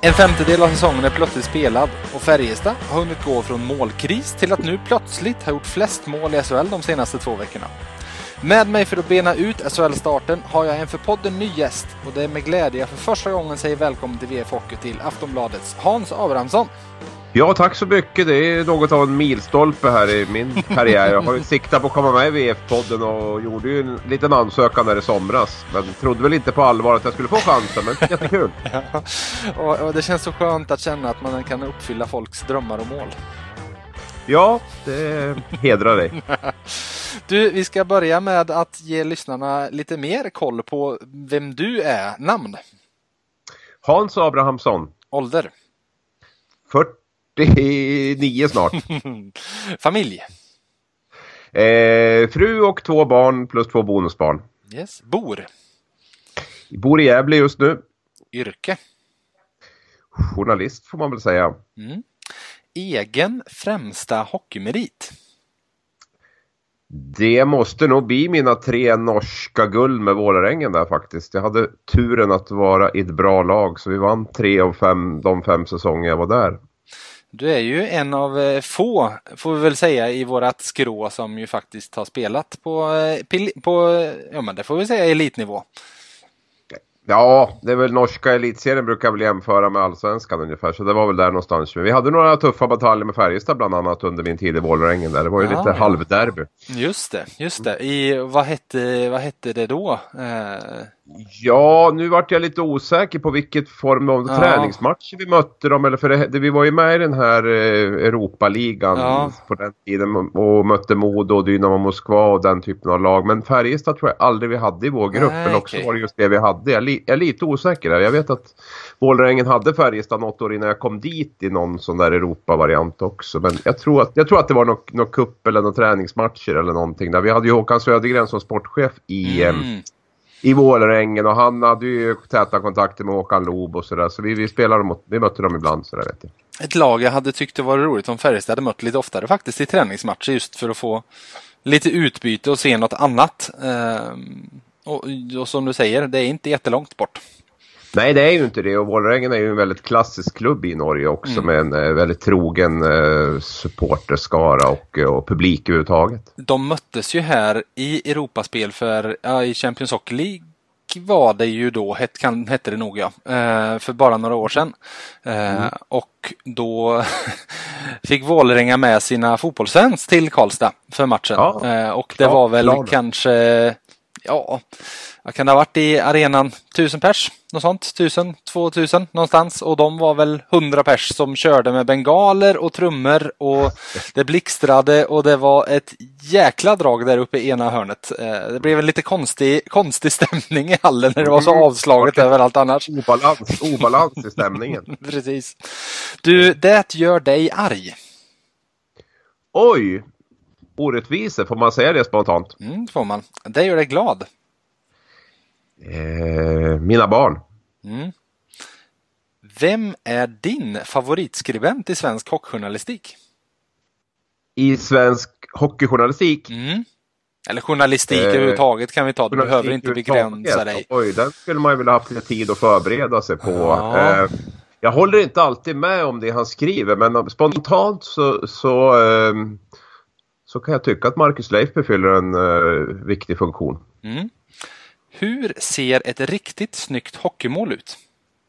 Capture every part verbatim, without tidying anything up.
En femtedel av säsongen är plötsligt spelad och Färjestad har hunnit gå från målkris till att nu plötsligt ha gjort flest mål i S H L de senaste två veckorna. Med mig för att bena ut S H L-starten har jag en för podden ny gäst och det är med glädje jag för första gången säger välkommen till V F Hockey till Aftonbladets Hans Abrahamsson. Ja, tack så mycket. Det är något av en milstolpe här i min karriär. Jag har ju siktat på att komma med i V F-podden och gjorde ju en liten ansökan där i somras. Men trodde väl inte på allvar att jag skulle få chansen, men jättekul. Ja, och, och det känns så skönt att känna att man kan uppfylla folks drömmar och mål. Ja, det hedrar dig. Du, vi ska börja med att ge lyssnarna lite mer koll på vem du är. Namn? Hans Abrahamsson. Ålder? fyrtionio snart. Familj? Eh, fru och två barn plus två bonusbarn. Yes. Bor? Bor i Gävle just nu. Yrke? Journalist får man väl säga. Mm. Egen främsta hockeymerit? Det måste nog bli mina tre norska guld med Vålerengen där faktiskt. Jag hade turen att vara i ett bra lag så vi vann tre av fem, de fem säsonger jag var där. Du är ju en av få, får vi väl säga, i vårat skrå som ju faktiskt har spelat på, på ja men det får vi säga elitnivå. Ja, det är väl norska elitserien brukar väl jämföra med allsvenskan ungefär. Så det var väl där någonstans. Men vi hade några tuffa bataljer med Färjestad bland annat under min tid i Vålerengen där. Det var ju ja, lite ja. halvderby. Just det, just det. I, vad, hette, vad hette det då? Eh... Ja, nu vart jag lite osäker på vilket form av ja. träningsmatcher vi mötte dem. Eller för det, det, vi var ju med i den här eh, Europaligan ja. på den tiden och mötte Modo och Dynamo Moskva och den typen av lag. Men Färjestad tror jag aldrig vi hade i vår grupp. Nej, eller också okay. var det just det vi hade. Jag, li, jag är lite osäker där. Jag vet att Vålerengen hade Färjestad något år innan jag kom dit i någon sån där Europa-variant också. Men jag tror att, jag tror att det var någon, någon kupp eller någon träningsmatcher eller någonting där. Vi hade ju Håkan Södergren som sportchef i... Mm. Eh, i Vålerengen och han hade ju täta kontakter med Håkan Loob och sådär. Så vi, vi spelade mot, vi mötte dem ibland sådär vet jag. Ett lag jag hade tyckt det var roligt om Färjestad hade mött lite oftare faktiskt i träningsmatcher just för att få lite utbyte och se något annat. Ehm, och, och som du säger, det är inte jättelångt bort. Nej, det är ju inte det och Vålerengen är ju en väldigt klassisk klubb i Norge också mm. med en eh, väldigt trogen eh, supporterskara och, och publik överhuvudtaget. De möttes ju här i Europaspel för ja, i Champions Hockey League var det ju då, het, kan, hette det nog ja, eh, för bara några år sedan. Eh, mm. Och då fick Vålerenga med sina fotbollsfans till Karlstad för matchen. Ja. Eh, och det ja, var väl klar. kanske, ja... Jag kan ha varit i arenan tusen pers, något sånt, tusen, tvåtusen någonstans. Och de var väl hundra pers som körde med bengaler och trummor och det blixtrade och det var ett jäkla drag där uppe i ena hörnet. Det blev en lite konstig, konstig stämning i hallen när det var så avslaget mm. överallt annars. Obalans, obalans i stämningen. Precis. Du, det gör dig arg. Oj, orättvisor, får man säga det spontant? Mm, får man. Det gör dig glad. Eh, mina barn. Mm. Vem är din favoritskribent i svensk hockeyjournalistik? I svensk hockeyjournalistik? Mm. Eller journalistik eh, överhuvudtaget kan vi ta. Du behöver inte begränsa dig. Oj, den skulle man ju vilja ha haft lite tid att förbereda sig på. Ja. Eh, jag håller inte alltid med om det han skriver, men spontant så, så, eh, så kan jag tycka att Marcus Leifby fyller en eh, viktig funktion. Mm. Hur ser ett riktigt snyggt hockeymål ut?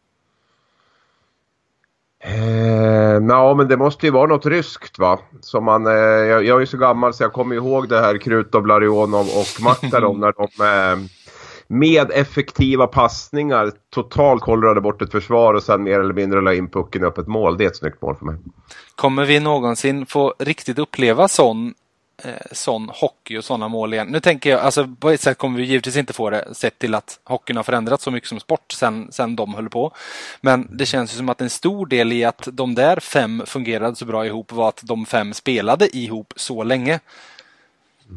Eh, ja, men det måste ju vara något ryskt va. Som man, eh, jag, jag är så gammal så jag kommer ihåg det här Krutov, Larionov och Makaron när de eh, med effektiva passningar totalt kollrade bort ett försvar och sen mer eller mindre la in pucken upp ett mål. Det är ett snyggt mål för mig. Kommer vi någonsin få riktigt uppleva sån sån hockey och sådana mål igen? Nu tänker jag, alltså på ett sätt kommer vi givetvis inte få det sett till att hockeyn har förändrats så mycket som sport sen, sen de höll på. Men det känns ju som att en stor del i att de där fem fungerade så bra ihop var att de fem spelade ihop så länge. Mm.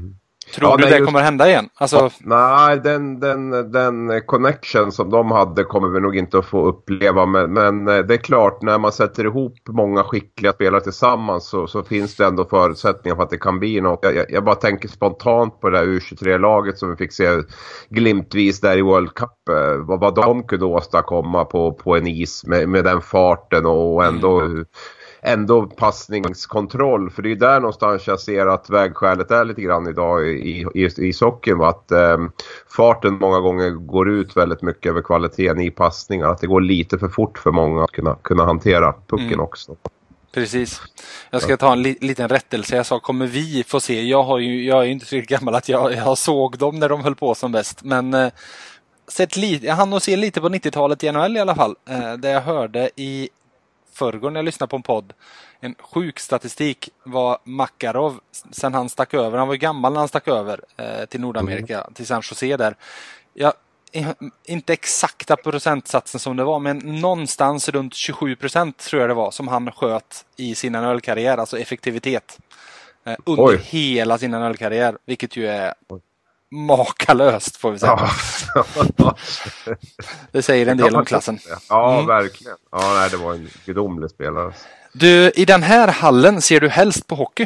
Tror ja, du nej, det just... kommer hända igen? Alltså... Ja, nej, den, den, den connection som de hade kommer vi nog inte att få uppleva. Men, men det är klart, när man sätter ihop många skickliga spelare tillsammans så, så finns det ändå förutsättningar för att det kan bli något. Jag, jag, jag bara tänker spontant på det där U tjugotre-laget som vi fick se glimtvis där i World Cup. Vad, vad de kunde åstadkomma på, på en is med, med den farten och ändå... Mm. Ändå passningskontroll, för det är där någonstans jag ser att vägskälet är lite grann idag i, i, i socken, att eh, farten många gånger går ut väldigt mycket över kvaliteten i passningar, att det går lite för fort för många att kunna, kunna hantera pucken mm. också. Precis. Jag ska ta en li- liten rättelse. Jag sa, kommer vi få se? Jag, har ju, jag är ju inte så gammal att jag, jag såg dem när de höll på som bäst, men eh, sett lite, jag hann nog se lite på nittiotalet i N H L i alla fall, eh, där jag hörde i förrgår när jag lyssnade på en podd, en sjuk statistik var Makarov sen han stack över, han var ju gammal när han stack över eh, till Nordamerika, mm. till San Jose där. Jag, inte exakta procentsatsen som det var, men någonstans runt tjugosju procent tror jag det var som han sköt i sin N H L-karriär, alltså effektivitet eh, under Oj. hela sin N H L-karriär, vilket ju är Oj. makalöst får vi säga. Ja. Det säger en del om klassen. Ja, mm. verkligen. Ja, nej, det var en gudomlig spelare. Du, i den här hallen ser du helst på hockey?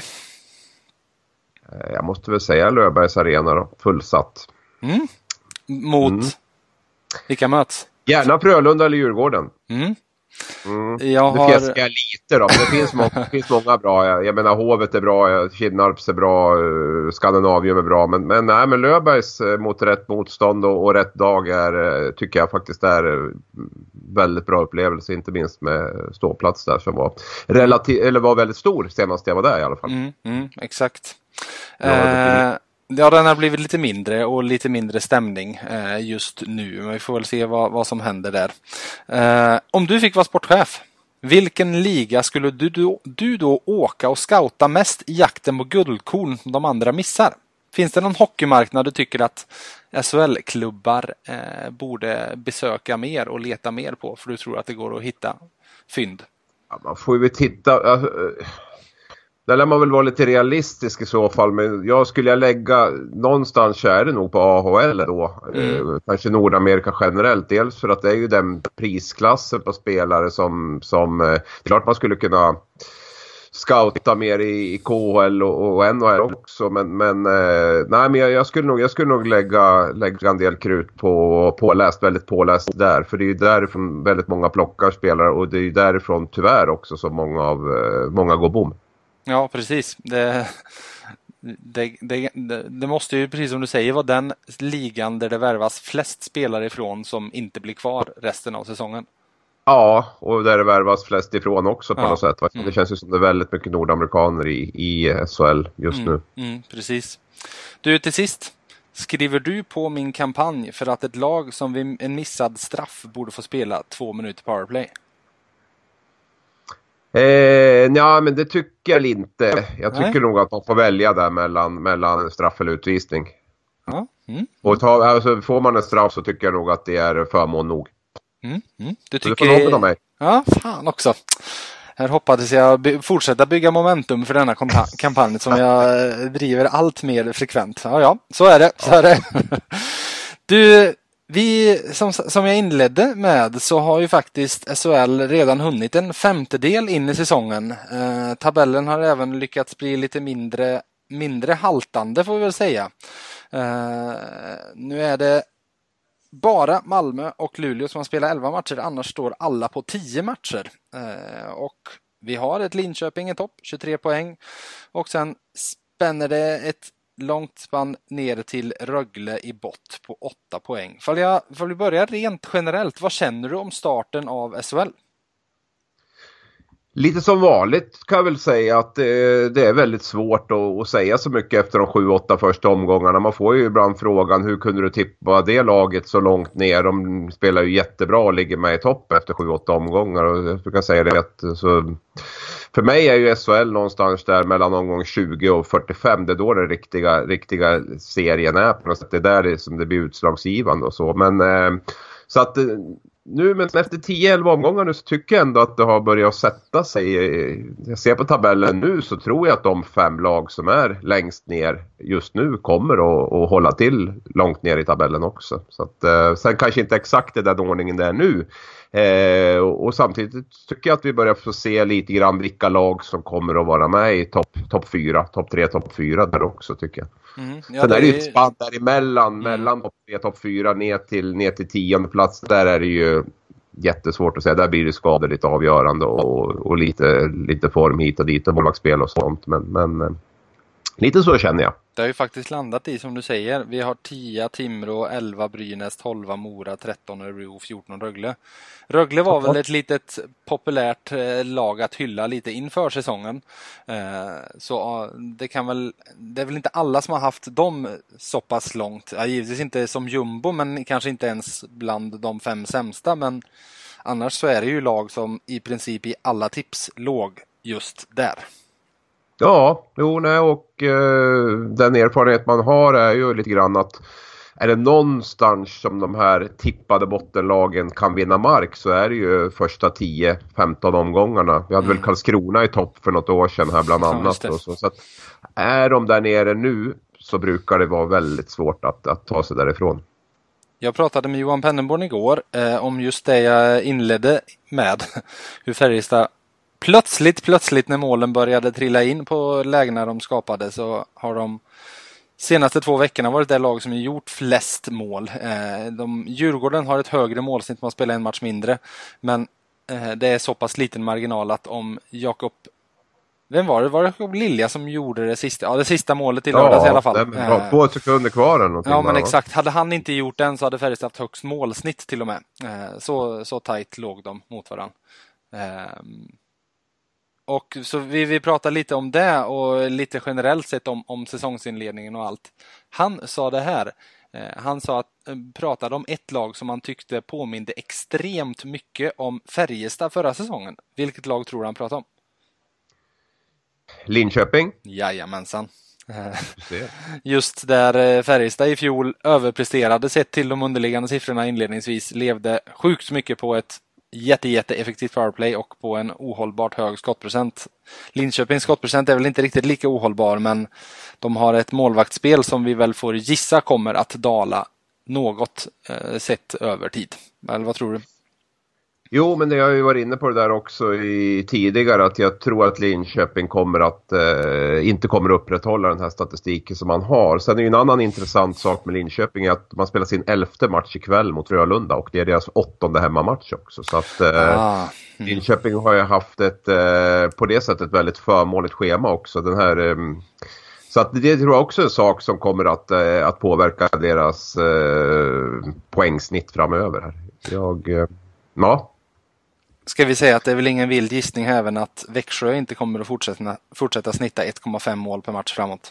Jag måste väl säga Löfbergs Arena då, fullsatt. Mm. Mot mm. vilka möts? Gärna Frölunda eller Djurgården. Mm. Mm. Jag har... Nu fjäskar jag lite då, men det finns, må- det finns många bra. Jag, jag menar Hovet är bra, Kinnarps är bra, uh, Skandinavium är bra. Men, men, nej, men Löfbergs uh, mot rätt motstånd och, och rätt dag är, uh, tycker jag faktiskt är uh, väldigt bra upplevelse. Inte minst med ståplats där som var, relativ- eller var väldigt stor senast jag var där i alla fall. Mm, mm, exakt. Eh, ja, den har blivit lite mindre och lite mindre stämning eh, just nu. Men vi får väl se vad, vad som händer där. Eh, om du fick vara sportchef, vilken liga skulle du då, du då åka och scouta mest i jakten på guldkorn som de andra missar? Finns det någon hockeymarknad du tycker att S H L-klubbar eh, borde besöka mer och leta mer på? För du tror att det går att hitta fynd? Ja, man får ju titta... Alltså, där lär man väl vara lite realistisk i så fall. Men jag skulle jag lägga någonstans så är det nog på A H L då. Mm. Eh, kanske Nordamerika generellt. Dels för att det är ju den prisklassen på spelare som... som eh, det är klart man skulle kunna scouta mer i, i K H L och, och N H L också. Men, men, eh, nej, men jag, jag, skulle nog, jag skulle nog lägga, lägga en del krut på påläst, väldigt påläst där. För det är ju därifrån väldigt många plockar spelare. Och det är ju därifrån tyvärr också som många, av, eh, många går bom. Ja, precis. Det, det, det, det måste ju, precis som du säger, vara den ligan där det värvas flest spelare ifrån som inte blir kvar resten av säsongen. Ja, och där det värvas flest ifrån också på ja. något sätt. Mm. Det känns ju som det är väldigt mycket nordamerikaner i, i S H L just mm. nu. Mm, precis. Du, till sist. Skriver du på min kampanj för att ett lag som vid en missad straff borde få spela två minuter powerplay? Eh, ja, men det tycker jag inte. Jag tycker Nej. nog att man får välja där mellan, mellan straff eller utvisning. Ja. Mm. Och ta, alltså, får man en straff så tycker jag nog att det är förmån nog. Mm. Mm. Du tycker det får mig. Ja, fan också. Här hoppades jag by- fortsätta bygga momentum för denna kompa- kampanj som jag driver allt mer frekvent. Ja, ja, så är det. Så är det. Du... Vi, som, som jag inledde med, så har ju faktiskt S H L redan hunnit en femtedel in i säsongen. Eh, tabellen har även lyckats bli lite mindre, mindre haltande får vi väl säga. Eh, nu är det bara Malmö och Luleå som har spelat elva matcher, annars står alla på tio matcher. Eh, och vi har ett Linköping i topp, tjugotre poäng. Och sen spänner det ett långt spann ner till Rögle i bott på åtta poäng. För jag, för vi börjar rent generellt, vad känner du om starten av S H L? Lite som vanligt kan jag väl säga att eh, det är väldigt svårt att, att säga så mycket efter de sju åtta första omgångarna. Man får ju ibland frågan, hur kunde du tippa det laget så långt ner? De spelar ju jättebra och ligger med i topp efter sju åtta omgångar. Och jag kan säga det att så... För mig är ju S H L någonstans där mellan omgång tjugo och fyrtiofem. Det är då den riktiga, riktiga serien är på något sätt. Det är där det, som det blir utslagsgivande och så. Men eh, så att nu, men efter tio elva omgångar nu så tycker jag ändå att det har börjat sätta sig. Jag ser på tabellen nu så tror jag att de fem lag som är längst ner just nu kommer att, att hålla till långt ner i tabellen också. Så att, eh, sen kanske inte exakt i den ordningen det är nu. Eh, och, och samtidigt tycker jag att vi börjar få se lite grann vilka lag som kommer att vara med i topp top fyra, topp tre, topp fyra där också tycker jag. Mm. Ja, sen det är det ju ett spann däremellan, mm. mellan topp tre, topp fyra ner till, ner till tionde plats. Där är det ju jättesvårt att säga. Där blir det skador lite avgörande och, och lite, lite form hit och dit och målvaktsspel och sånt. Men, men lite så känner jag. Det har ju faktiskt landat i som du säger. Vi har tio Timrå, elva Brynäs, tolv Mora, tretton Örebro, fjorton Rögle. Rögle var väl ett litet populärt lag att hylla lite inför säsongen. Så det kan väl, det är väl inte alla som har haft dem så pass långt. Ja, givetvis inte som jumbo, men kanske inte ens bland de fem sämsta. Men annars så är det ju lag som i princip i alla tips låg just där. Ja, jo, nej, och eh, den erfarenhet man har är ju lite grann att är det någonstans som de här tippade bottenlagen kan vinna mark så är det ju första tio femton omgångarna. Vi hade mm. väl Karlskrona i topp för något år sedan här bland annat. Och så, så att är de där nere nu så brukar det vara väldigt svårt att, att ta sig därifrån. Jag pratade med Johan Pennerborn igår eh, om just det jag inledde med. Hur Färjestad Plötsligt, plötsligt när målen började trilla in på lägena de skapade så har de senaste två veckorna varit det lag som har gjort flest mål. Eh, de, Djurgården har ett högre målsnitt, man spelar en match mindre. Men eh, det är så pass liten marginal att om Jakob... Vem var det? Var det Jakob Lilja som gjorde det sista? Ja, det sista målet i lördags ja, i alla fall. Ja, det var två sekunder kvar eller någonting. Ja, men exakt. Hade han inte gjort den så hade Färjestad haft högst målsnitt till och med. Eh, så, så tajt låg de mot varandra. Eh, Och så vi, vi pratar lite om det och lite generellt sett om, om säsongsinledningen och allt. Han sa det här. Eh, han sa att, eh, pratade om ett lag som han tyckte påminde extremt mycket om Färjestad förra säsongen. Vilket lag tror han pratade om? Linköping. Jajamensan. Just där Färjestad i fjol överpresterade sett till de underliggande siffrorna inledningsvis levde sjukt mycket på ett jätte, jätte effektivt powerplay och på en ohållbart hög skottprocent. Linköpings skottprocent är väl inte riktigt lika ohållbar, men de har ett målvaktsspel som vi väl får gissa kommer att dala något eh, sett över tid. Eller vad tror du? Jo, men det har ju varit inne på det där också i tidigare att jag tror att Linköping kommer att eh, inte kommer att upprätthålla den här statistiken som man har. Sen är ju en annan intressant sak med Linköping är att man spelar sin elfte match ikväll mot Frölunda och det är deras åttonde hemmamatch också. Så att eh, ah. mm. Linköping har ju haft ett eh, på det sättet väldigt förmånligt schema också. Den här... Eh, Så att det tror jag också är en sak som kommer att, eh, att påverka deras eh, poängsnitt framöver här. Jag, eh, ja. Ska vi säga att det är väl ingen vild gissning även att Växjö inte kommer att fortsätta, fortsätta snitta ett komma fem mål per match framåt?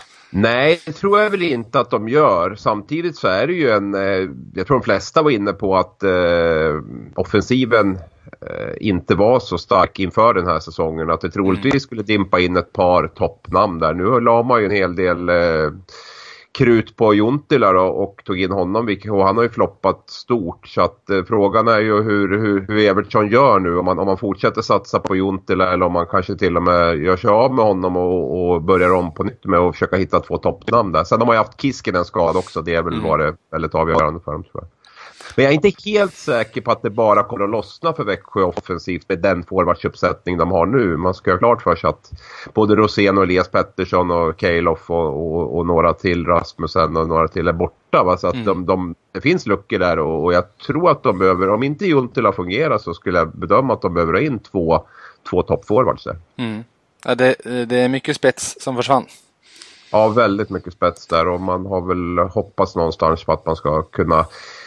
Nej, det tror jag väl inte att de gör. Samtidigt så är det ju en... Eh, jag tror de flesta var inne på att eh, offensiven eh, inte var så stark inför den här säsongen. Att det troligtvis mm. skulle dimpa in ett par toppnamn där. Nu la man ju en hel del... Eh, krut på Juntila då, och tog in honom, och han har ju floppat stort, så att eh, frågan är ju hur, hur, hur Evertsson gör nu, om man, om man fortsätter satsa på Juntila eller om man kanske till och med gör sig av med honom och, och börjar om på nytt med att försöka hitta två toppnamn där. Sen har man ju haft Kiskinen skad också, det är väl mm. varit väldigt avgörande för dem, tror jag. Men jag är inte helt säker på att det bara kommer att lossna för Växjö offensivt med den forwardsuppsättning de har nu. Man ska ha klart för sig att både Rosén och Elias Pettersson och Kejlof och, och, och några till, Rasmussen och några till är borta. Va? Så att mm. de, de, det finns luckor där och, och jag tror att de behöver, om inte Juntila fungerar så skulle jag bedöma att de behöver ha in två, två toppforwards där. Mm. Ja, det, det är mycket spets som försvann. Ja, väldigt mycket spets där och man har väl hoppats någonstans på att man ska kunna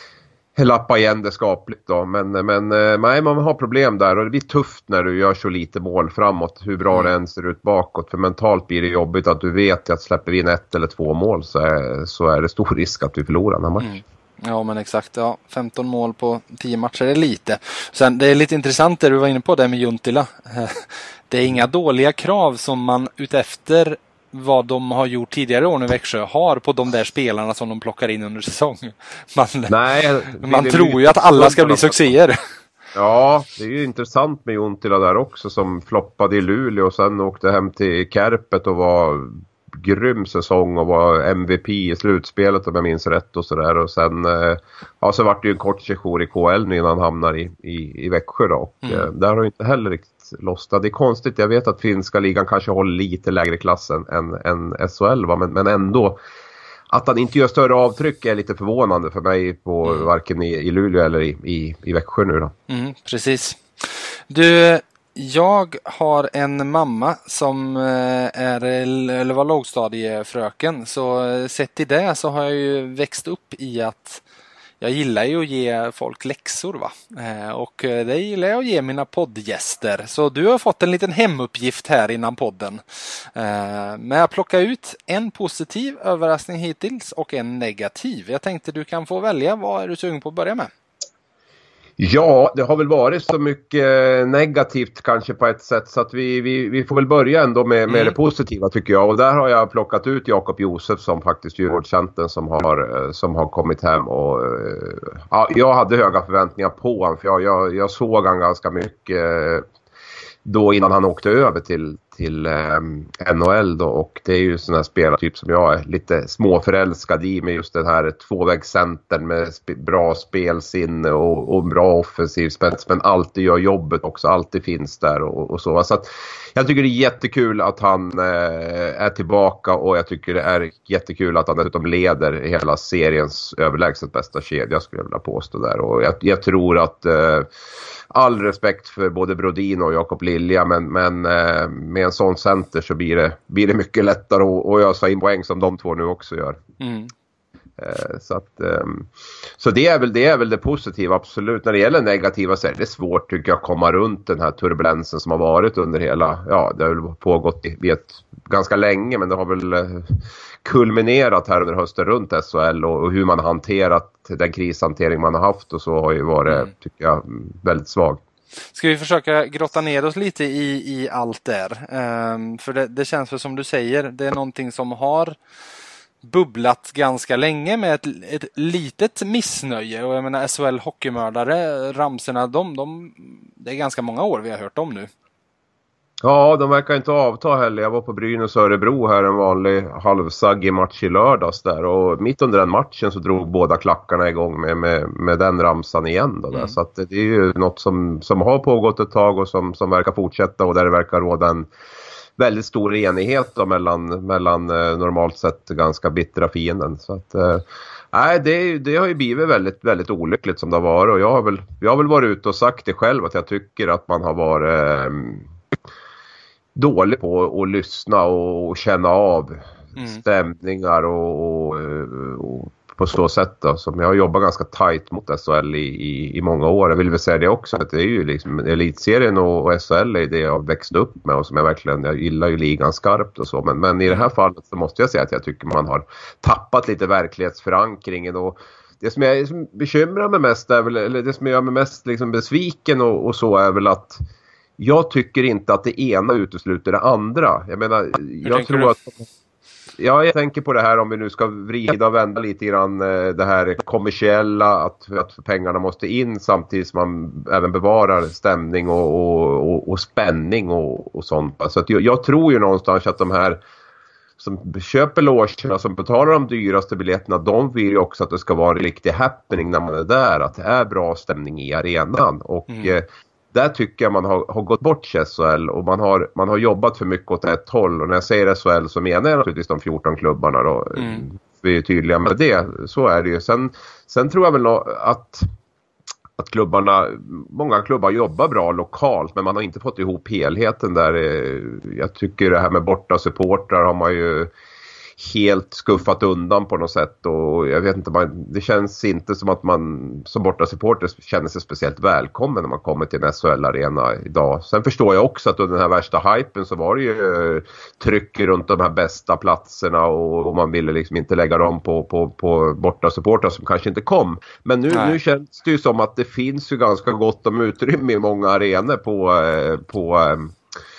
lappa igen det skapligt då, men, men nej, man har problem där och det blir tufft när du gör så lite mål framåt, hur bra det än ser ut bakåt, för mentalt blir det jobbigt att du vet att släpper vi in ett eller två mål så är, så är det stor risk att vi förlorar den här matchen. Mm. Ja, men exakt, ja, femton mål på tio matcher är lite. Sen det är lite intressant det du var inne på där med Juntila. Det är inga dåliga krav som man utefter vad de har gjort tidigare år i Växjö har på de där spelarna som de plockar in under säsong. Man, Nej, man det, tror ju att alla ska bli succéer. Ja, det är ju intressant med Juntila där också som floppade i Luleå och sen åkte hem till Kärpet och var grym säsong och var M V P i slutspelet om jag minns rätt och sådär. Och sen ja, så vart det ju en kort session i K L innan han hamnar i, i, i Växjö då. Och mm. där har ju inte heller riktigt lossnat. Det är konstigt, jag vet att finska ligan kanske håller lite lägre klassen än, än S H L va? Men, men ändå att han inte gör större avtryck är lite förvånande för mig på mm. varken i, i Luleå eller i, i, i Växjö nu då. Mm, precis. Du, jag har en mamma som är eller var lågstadiefröken, så sett i det så har jag ju växt upp i att jag gillar ju att ge folk läxor va. Och det gillar jag att ge mina poddgäster. Så du har fått en liten hemuppgift här innan podden. Men jag plockar ut en positiv överraskning hittills och en negativ. Jag tänkte du kan få välja, vad är du sugen på att börja med? Ja, det har väl varit så mycket negativt kanske på ett sätt så att vi, vi, vi får väl börja ändå med, med mm. det positiva tycker jag. Och där har jag plockat ut Jakob Josef som faktiskt Djurgårdscenten som har, som har kommit hem. Och, ja, jag hade höga förväntningar på honom för jag, jag, jag såg han ganska mycket då innan han åkte över till, till um, N H L då, och det är ju sån här spelartyp som jag är lite småförälskad i med just den här tvåvägscentern med sp- bra spelsinne och, och bra offensiv spets men alltid gör jobbet också, alltid finns där och, och så. Så att jag tycker det är jättekul att han eh, är tillbaka och jag tycker det är jättekul att han dessutom leder hela seriens överlägset bästa kedja skulle jag vilja påstå där och jag, jag tror att eh, all respekt för både Brodin och Jakob Lilja men, men eh, med en sån center så blir det, blir det mycket lättare att, att ösa in poäng som de två nu också gör. Mm. Eh, så att, eh, så det är, väl, det är väl det positiva absolut. När det gäller negativa så är det svårt tycker jag att komma runt den här turbulensen som har varit under hela, ja det har väl pågått i ett, ganska länge men det har väl eh, kulminerat här under hösten runt S H L och, och hur man har hanterat den krishantering man har haft och så har ju varit, mm. tycker jag, väldigt svag. Ska vi försöka grotta ner oss lite i, i allt där? Um, för det, det känns för som du säger, det är någonting som har bubblat ganska länge med ett, ett litet missnöje. Och jag menar S H L hockeymördare, ramserna, de, de, det är ganska många år vi har hört om nu. Ja, de verkar inte avta heller. Jag var på Brynäs och Örebro här en vanlig halvsaggig match i lördags där. Och mitt under den matchen så drog båda klackarna igång med, med, med den ramsan igen. Då där. Mm. Så att det är ju något som, som har pågått ett tag och som, som verkar fortsätta. Och där det verkar råda en väldigt stor enighet då mellan, mellan eh, normalt sett ganska bittra fienden. Så att... Eh, Nej, det, det har ju blivit väldigt, väldigt olyckligt som det har varit. Och jag har väl, jag har väl varit ute och sagt det själv att jag tycker att man har varit... Eh, dålig på att lyssna och känna av mm. stämningar och, och, och på så sätt då, som jag har jobbat ganska tajt mot S H L i, i, i många år. Jag vill väl säga det också att det är ju liksom elitserien och, och S H L är det jag växt upp med och som jag verkligen, jag gillar ju ligan skarpt och så, men, men i det här fallet så måste jag säga att jag tycker man har tappat lite verklighetsförankringen och det som jag som bekymrar mig mest är väl, eller det som gör mig mest liksom besviken och, och så är väl att jag tycker inte att det ena utesluter det andra. Jag menar, jag tror du? att... Ja, jag tänker på det här om vi nu ska vrida och vända lite grann det här kommersiella, att, att pengarna måste in samtidigt som man även bevarar stämning och, och, och, och spänning och, och sånt. Så att jag, jag tror ju någonstans att de här som köper logerna, som betalar de dyraste biljetterna, de vill ju också att det ska vara en riktig happening när man är där, att det är bra stämning i arenan. Och mm. där tycker jag man har, har gått bort S H L och man har, man har jobbat för mycket åt ett håll. Och när jag säger S H L så menar jag naturligtvis de fjorton klubbarna då. Mm. Vi är tydliga med det. Så är det ju. Sen, sen tror jag väl att, att klubbarna, många klubbar jobbar bra lokalt men man har inte fått ihop helheten där. Jag tycker det här med borta supportrar har man ju helt skuffat undan på något sätt och jag vet inte, man, det känns inte som att man som borta supporter känner sig speciellt välkommen när man kommer till en S H L-arena idag. Sen förstår jag också att under den här värsta hypen så var det ju tryck runt de här bästa platserna och, och man ville liksom inte lägga dem på, på, på borta supportrar som kanske inte kom. Men nu, nu känns det ju som att det finns ju ganska gott om utrymme i många arenor på, på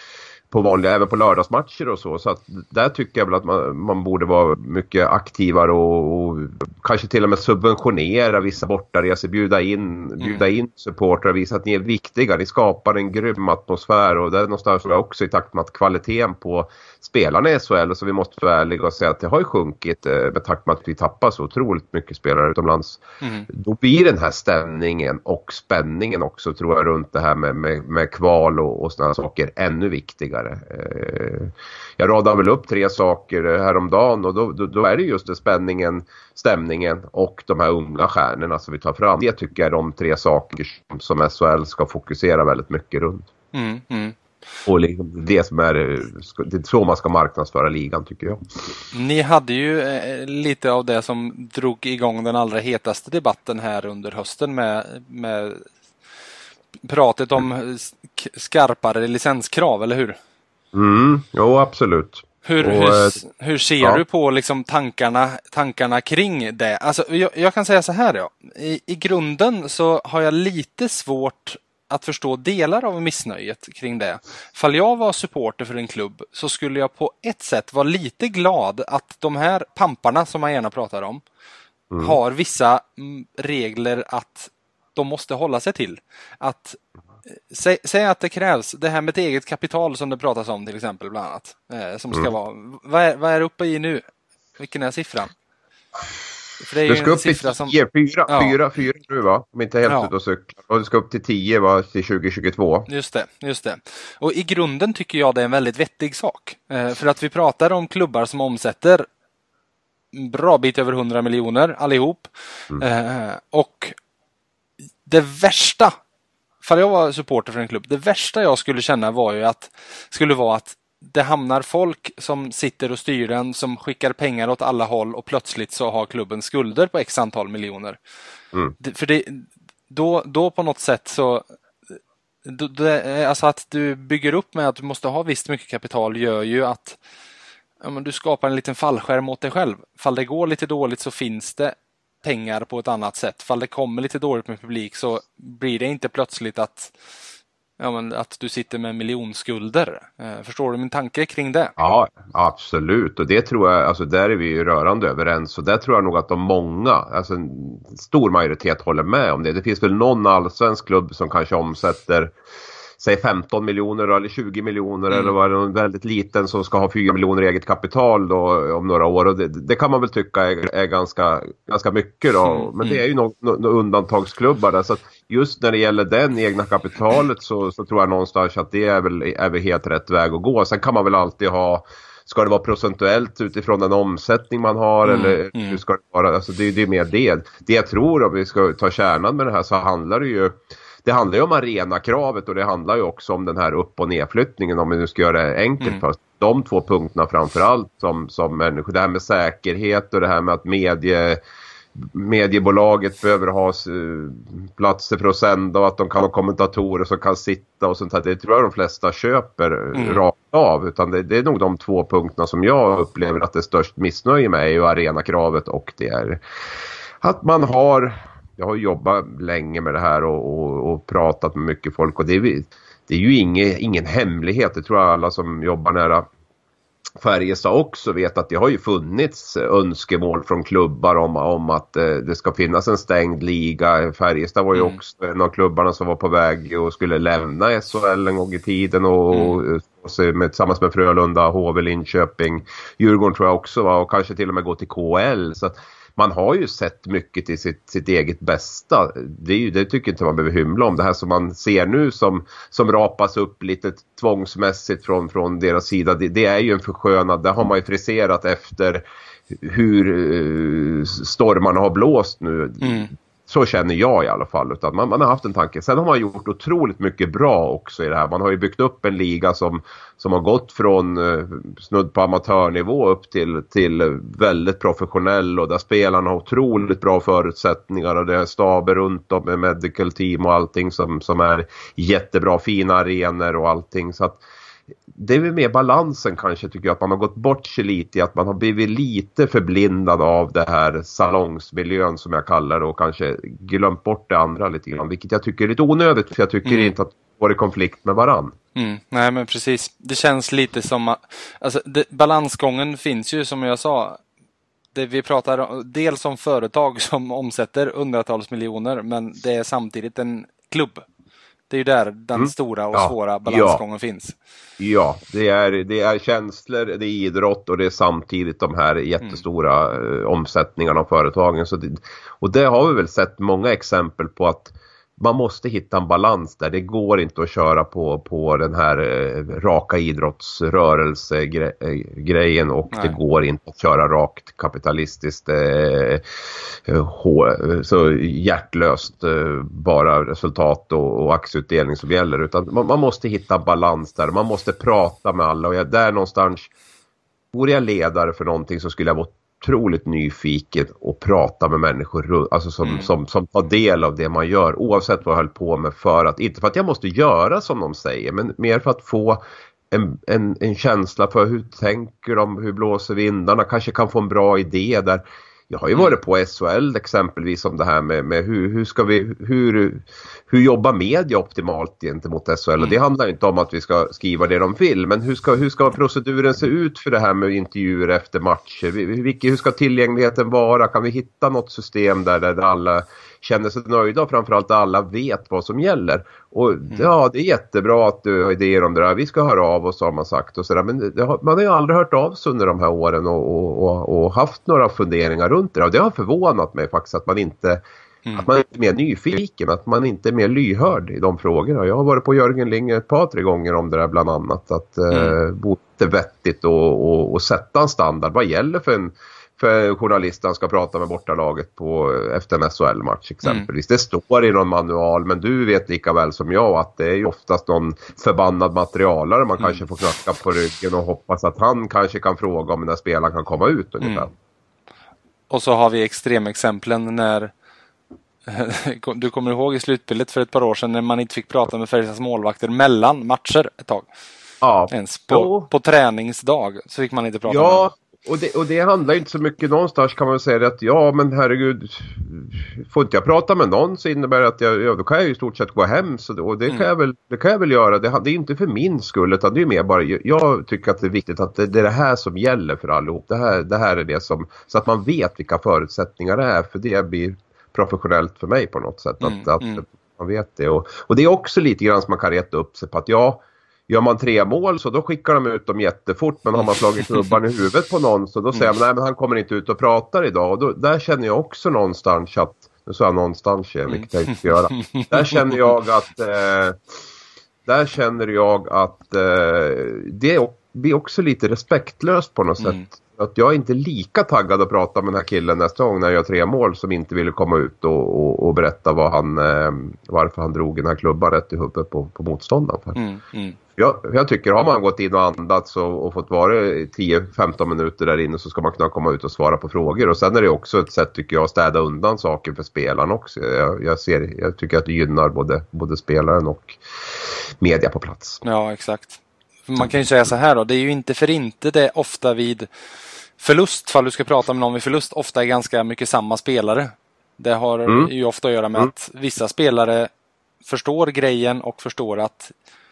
på vanliga, även på lördagsmatcher och så. Så att där tycker jag väl att man, man borde vara mycket aktivare och, och kanske till och med subventionera vissa bortaresor, bjuda in, bjuda in supportrar, visa att ni är viktiga, ni skapar en grym atmosfär, och det är någonstans också i takt med att kvaliteten på spelarna i S H L, så vi måste vara ärliga och säga att det har ju sjunkit med takt med att vi tappar så otroligt mycket spelare utomlands. Mm. Då blir den här stämningen och spänningen också, tror jag, runt det här med, med, med kval och, och sådana saker ännu viktigare. Jag radade väl upp tre saker häromdagen, och då, då, då är det just det, spänningen, stämningen och de här unga stjärnorna som vi tar fram. Det tycker jag är de tre saker som S H L ska fokusera väldigt mycket runt. Mm, mm. Och liksom det som är, det är så man ska marknadsföra ligan, tycker jag. Ni hade ju eh, lite av det som drog igång den allra hetaste debatten här under hösten med, med pratet om skarpare licenskrav, eller hur? Mm, jo, absolut. Hur, och, hur, hur ser ja. du på liksom tankarna, tankarna kring det? Alltså, jag, jag kan säga så här, ja. I, I grunden så har jag lite svårt att förstå delar av missnöjet kring det. Fall jag var supporter för en klubb, så skulle jag på ett sätt vara lite glad att de här pamparna som man gärna pratar om mm. har vissa regler att de måste hålla sig till. Att Säg, säg att det krävs det här med ett eget kapital som det pratas om till exempel bland annat. Eh, som ska mm. vara, vad är, vad är uppe i nu? Vilken är siffran? För det är det ska upp till tio, som... fyra, ja. fyra, fyra nu va? Om inte helt ja. ut och cykla. Och det ska upp till tio va, till tjugo tjugotvå. Just det, just det. Och i grunden tycker jag det är en väldigt vettig sak. Eh, för att vi pratar om klubbar som omsätter en bra bit över hundra miljoner allihop. Mm. Eh, och det värsta, för jag var supporter för en klubb, det värsta jag skulle känna var ju att skulle vara att det hamnar folk som sitter och styr den, som skickar pengar åt alla håll, och plötsligt så har klubben skulder på x antal miljoner. Mm. För det, då, då på något sätt så då, det, alltså att du bygger upp med att du måste ha visst mycket kapital gör ju att ja, men du skapar en liten fallskärm åt dig själv. Fall det går lite dåligt så finns det pengar på ett annat sätt. Fall det kommer lite dåligt med publik så blir det inte plötsligt att ja, men att du sitter med miljonskulder. Eh, förstår du min tanke kring det? Ja, absolut. Och det tror jag, alltså där är vi ju rörande överens. Och där tror jag nog att de många, alltså en stor majoritet håller med om det. Det finns väl någon allsvensk klubb som kanske omsätter säg femton miljoner eller tjugo miljoner mm. eller vad det är, väldigt liten som ska ha fyra miljoner eget kapital då om några år, och det, det kan man väl tycka är, är ganska, ganska mycket då. Mm. Men det är ju några no, no undantagsklubbar där, så att just när det gäller den egna kapitalet så, så tror jag någonstans att det är väl, är väl helt rätt väg att gå. Sen kan man väl alltid ha, ska det vara procentuellt utifrån den omsättning man har mm, eller mm. hur ska det vara, alltså det, det är mer det. Det jag tror, om vi ska ta kärnan med det här, så handlar det ju Det handlar ju om arenakravet, och det handlar ju också om den här upp- och nedflyttningen, om vi nu ska göra det enkelt mm. först. De två punkterna framförallt som, som människor. Det här med säkerhet och det här med att medie, mediebolaget behöver ha uh, platser för att sända, och att de kan ha kommentatorer som kan sitta och sånt här. Det tror jag de flesta köper mm. rakt av. Utan det, det är nog de två punkterna som jag upplever att det är störst missnöje med, är ju arenakravet, och det är att man har... Jag har jobbat länge med det här och, och, och pratat med mycket folk, och det är, det är ju ingen, ingen hemlighet. Det tror jag alla som jobbar nära Färjestad också vet, att det har ju funnits önskemål från klubbar om, om att eh, det ska finnas en stängd liga. Färjestad var ju mm. också en av klubbarna som var på väg och skulle lämna S H L en gång i tiden och, mm. och med, tillsammans med Frölunda, H V, Linköping, Djurgården tror jag också var, och kanske till och med gå till K L. Så att man har ju sett mycket till sitt, sitt eget bästa. Det, är ju, det tycker inte man behöver hymla om. Det här som man ser nu som, som rapas upp lite tvångsmässigt från, från deras sida. Det, det är ju en förskönad. Det har man ju friserat efter hur uh, stormarna har blåst nu. Mm. Så känner jag i alla fall. Utan man, man har haft en tanke. Sen har man gjort otroligt mycket bra också i det här. Man har ju byggt upp en liga som, som har gått från eh, snudd på amatörnivå upp till, till väldigt professionell. Och där spelarna har otroligt bra förutsättningar. Och det är staber runt om med medical team och allting som, som är jättebra, fina arenor och allting. Så att det är väl mer balansen kanske, tycker jag, att man har gått bort sig lite i att man har blivit lite förblindad av det här salongsmiljön som jag kallar det, och kanske glömt bort det andra lite grann, vilket jag tycker är lite onödigt, för jag tycker mm. inte att det går i konflikt med varann. Mm, nej men precis. Det känns lite som att alltså, det, balansgången finns ju som jag sa. Det vi pratar dels om företag som omsätter hundratals miljoner, men det är samtidigt en klubb. Det är ju där den mm. stora och ja, svåra balansgången ja. finns. Ja, det är, det är känslor, det är idrott och det är samtidigt de här jättestora mm. eh, omsättningarna av företagen. Så det, och det har vi väl sett många exempel på att man måste hitta en balans där. Det går inte att köra på, på den här eh, raka idrottsrörelsegrejen och Nej. det går inte att köra rakt kapitalistiskt eh, hå, så hjärtlöst eh, bara resultat och, och aktieutdelning som gäller. Utan man, man måste hitta en balans där. Man måste prata med alla och jag, där någonstans vore jag ledare för någonting så skulle jag vara otroligt nyfiken och prata med människor alltså som, mm. som, som tar del av det man gör oavsett vad jag höll på med för att, inte för att jag måste göra som de säger men mer för att få en, en, en känsla för hur tänker de, hur blåser vindarna, kanske kan få en bra idé där. Jag har ju varit på S H L exempelvis om det här med, med hur, hur ska vi hur, hur jobbar media optimalt gentemot S H L mm. och det handlar inte om att vi ska skriva det de vill men hur ska, hur ska proceduren se ut för det här med intervjuer efter matcher, Vilke, hur ska tillgängligheten vara, kan vi hitta något system där, där alla känner sig nöjda och framförallt alla vet vad som gäller och mm. ja det är jättebra att du har idéer om det där, vi ska höra av oss har man sagt och sådär men det har, man har ju aldrig hört av sig under de här åren och, och, och, och haft några funderingar runt det och det har förvånat mig faktiskt att man inte mm. att man inte är mer nyfiken, att man inte är mer lyhörd i de frågorna. Jag har varit på Jörgen Ling ett par, tre gånger om det där bland annat att mm. eh, bo vettigt och, och, och sätta en standard, vad gäller för en för journalisten ska prata med bortalaget på, efter en S H L-match exempelvis. Mm. Det står i någon manual, men du vet lika väl som jag att det är ju oftast någon förbannad materialare man mm. kanske får knacka på ryggen och hoppas att han kanske kan fråga om den här spelaren kan komma ut ungefär. Mm. Och så har vi extremexemplen när du kommer ihåg i slutspelet för ett par år sedan när man inte fick prata med Färjestads målvakter mellan matcher ett tag. Ja. Ens på, på träningsdag så fick man inte prata ja. med. Och det, och det handlar inte så mycket någonstans kan man säga att ja men herregud får inte jag prata med någon så innebär det att jag, ja, då kan jag ju i stort sett gå hem så, och det, mm. kan jag väl, det kan jag väl göra, det, det är inte för min skull utan det är mer bara, jag tycker att det är viktigt att det, det är det här som gäller för allihop, det här, det här är det som, så att man vet vilka förutsättningar det är för det blir professionellt för mig på något sätt att, mm. att mm. man vet det och, och det är också lite grann som man kan rätta upp sig på att ja gör man tre mål så då skickar de ut dem jättefort men har man slagit klubban i huvudet på någon så då säger man nej men han kommer inte ut och pratar idag och då, där känner jag också någonstans att, nu sa jag någonstans vilket jag inte ska göra, där känner jag att eh, där känner jag att eh, det blir också lite respektlöst på något mm. sätt. Att jag är inte lika taggad att prata med den här killen nästa gång när jag gör tre mål som inte ville komma ut och, och, och berätta vad han, eh, varför han drog den här klubban rätt i huvudet på, på motståndaren. Mm, mm. Jag, jag tycker har man gått in och andats och, och fått vara tio femton minuter där inne så ska man kunna komma ut och svara på frågor. Och sen är det också ett sätt tycker jag att städa undan saker för spelaren också. Jag, jag, ser, jag tycker att det gynnar både, både spelaren och media på plats. Ja, exakt. Man kan ju säga så här då, det är ju inte för inte det ofta vid förlust, fall du ska prata med någon vid förlust, ofta är ganska mycket samma spelare. Det har mm. ju ofta att göra med mm. att vissa spelare förstår grejen och förstår att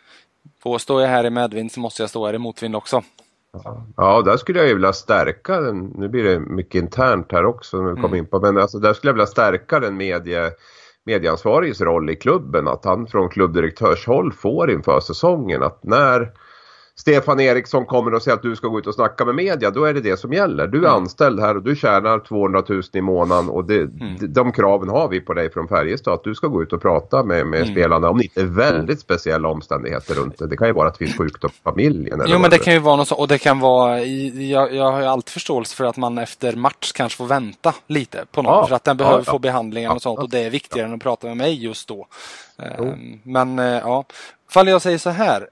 på står jag här i medvind så måste jag stå här i motvind också. Ja, där skulle jag ju vilja stärka den, nu blir det mycket internt här också när vi kommer mm. in på, men alltså där skulle jag vilja stärka den medie, medieansvariges roll i klubben, att han från klubbdirektörshåll får inför säsongen att när Stefan Eriksson kommer och säger att du ska gå ut och snacka med media, då är det det som gäller. Du är mm. anställd här och du tjänar tvåhundratusen i månaden och det, mm. de, de kraven har vi på dig från Färjestad att du ska gå ut och prata med, med mm. spelarna om det inte är väldigt speciella omständigheter runt det. Det kan ju vara att vi är sjukdom på familjen. Eller jo, men det kan ju vara något så, och det kan vara, jag, jag har ju alltid förståelse för att man efter match kanske får vänta lite på någon, ja. för att den behöver ja, ja. få behandlingar och sånt, och det är viktigare ja. än att prata med mig just då. Mm. Men ja, fall jag säger så här,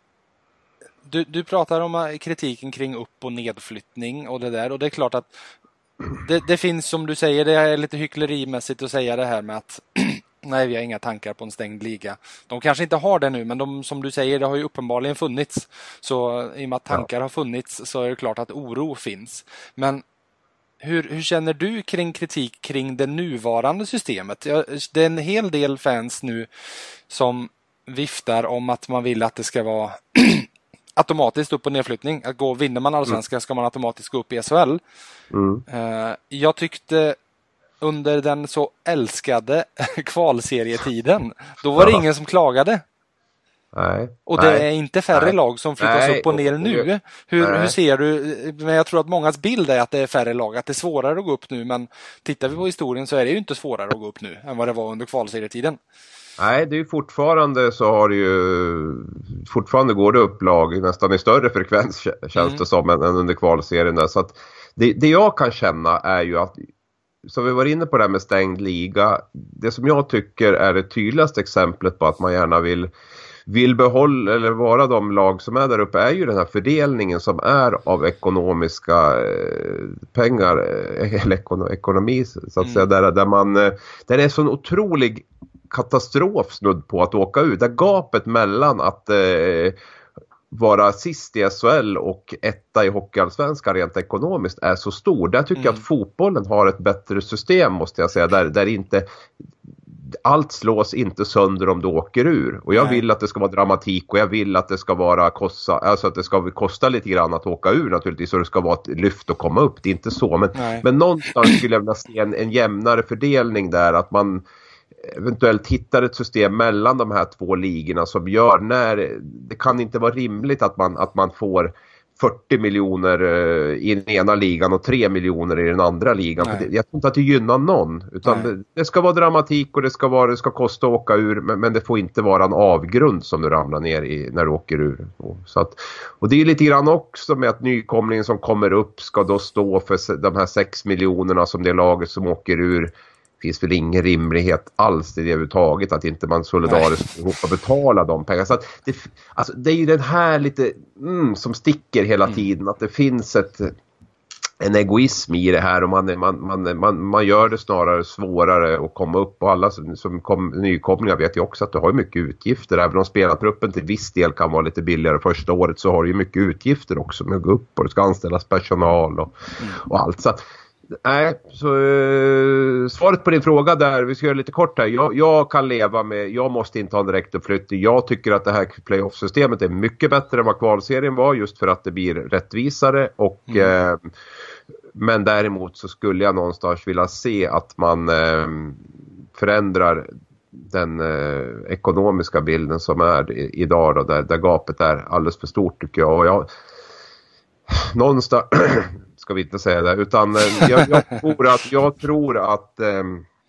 Du, du pratar om kritiken kring upp- och nedflyttning och det där, och det är klart att det, det finns, som du säger, det är lite hycklerimässigt att säga det här med att nej, vi har inga tankar på en stängd liga. De kanske inte har det nu, men de, som du säger, det har ju uppenbarligen funnits. Så i och med att tankar har funnits så är det klart att oro finns. Men hur, hur känner du kring kritik kring det nuvarande systemet? Det är en hel del fans nu som viftar om att man vill att det ska vara automatiskt upp- och nedflyttning. Att gå, vinner man allsvenskan ska man automatiskt gå upp i S H L. Mm. Uh, jag tyckte under den så älskade kvalserietiden, då var det Ja. ingen som klagade. Nej. Och det Nej. är inte färre Nej. lag som flyttas Nej. upp och ner nu. Hur, Nej. hur ser du? Men jag tror att mångas bild är att det är färre lag, att det är svårare att gå upp nu. Men tittar vi på historien så är det ju inte svårare att gå upp nu än vad det var under kvalserietiden. Nej, det är ju fortfarande så har det ju fortfarande går det upp lag nästan i större frekvens känns Mm. det som än, än under kvalserien där. Så att det, det jag kan känna är ju att, så vi var inne på det här med stängd liga, det som jag tycker är det tydligaste exemplet på att man gärna vill vill behålla eller vara de lag som är där uppe är ju den här fördelningen som är av ekonomiska eh, pengar eh, eller ekono- ekonomi så att Mm. säga, där, där man eh, där det är så en otrolig katastrof snudd på att åka ut. Där gapet mellan att eh, vara sist i S H L och etta i hockeyallsvenskan rent ekonomiskt är så stor. Där tycker Mm. jag att fotbollen har ett bättre system måste jag säga. Där, där inte allt slås inte sönder om du åker ur. Och jag Nej. vill att det ska vara dramatik och jag vill att det ska vara kosta, alltså att det ska kosta lite grann att åka ur naturligtvis. Så det ska vara ett lyft att komma upp. Det är inte så. Men, men någonstans skulle jag vilja se en, en jämnare fördelning där. Att man eventuellt hittar ett system mellan de här två ligorna som gör när det kan inte vara rimligt att man, att man får fyrtio miljoner i den ena ligan och tre miljoner i den andra ligan. För det, jag tror inte att det gynnar någon. Utan det, det ska vara dramatik och det ska, vara, det ska kosta att åka ur. Men, men det får inte vara en avgrund som du ramlar ner i när du åker ur. Så att, och det är lite grann också med att nykomlingen som kommer upp ska då stå för de här sex miljonerna som det laget som åker ur. Det finns väl ingen rimlighet alls i det överhuvudtaget att inte man solidariskt ihop och betala de pengarna. Så att det, alltså det är ju den här lite mm, som sticker hela tiden. Att det finns ett, en egoism i det här och man, man, man, man, man gör det snarare svårare att komma upp. Och alla som, som kom, nykomlingar vet ju också att du har mycket utgifter. Även om spelartruppen till viss del kan vara lite billigare första året så har du ju mycket utgifter också med att gå upp och det ska anställas personal och, mm. och allt. Så att, nej, så uh, svaret på din fråga där, vi ska göra lite kort här. Jag, jag kan leva med, jag måste inte ha en direktuppflyttning. Jag tycker att det här playoff-systemet är mycket bättre än vad kvalserien var just för att det blir rättvisare. Och, mm. uh, men däremot så skulle jag någonstans vilja se att man uh, förändrar den uh, ekonomiska bilden som är i, idag då, där, där gapet är alldeles för stort tycker jag. Och jag någonstans ska vi inte säga det, utan jag, jag tror att jag tror att eh,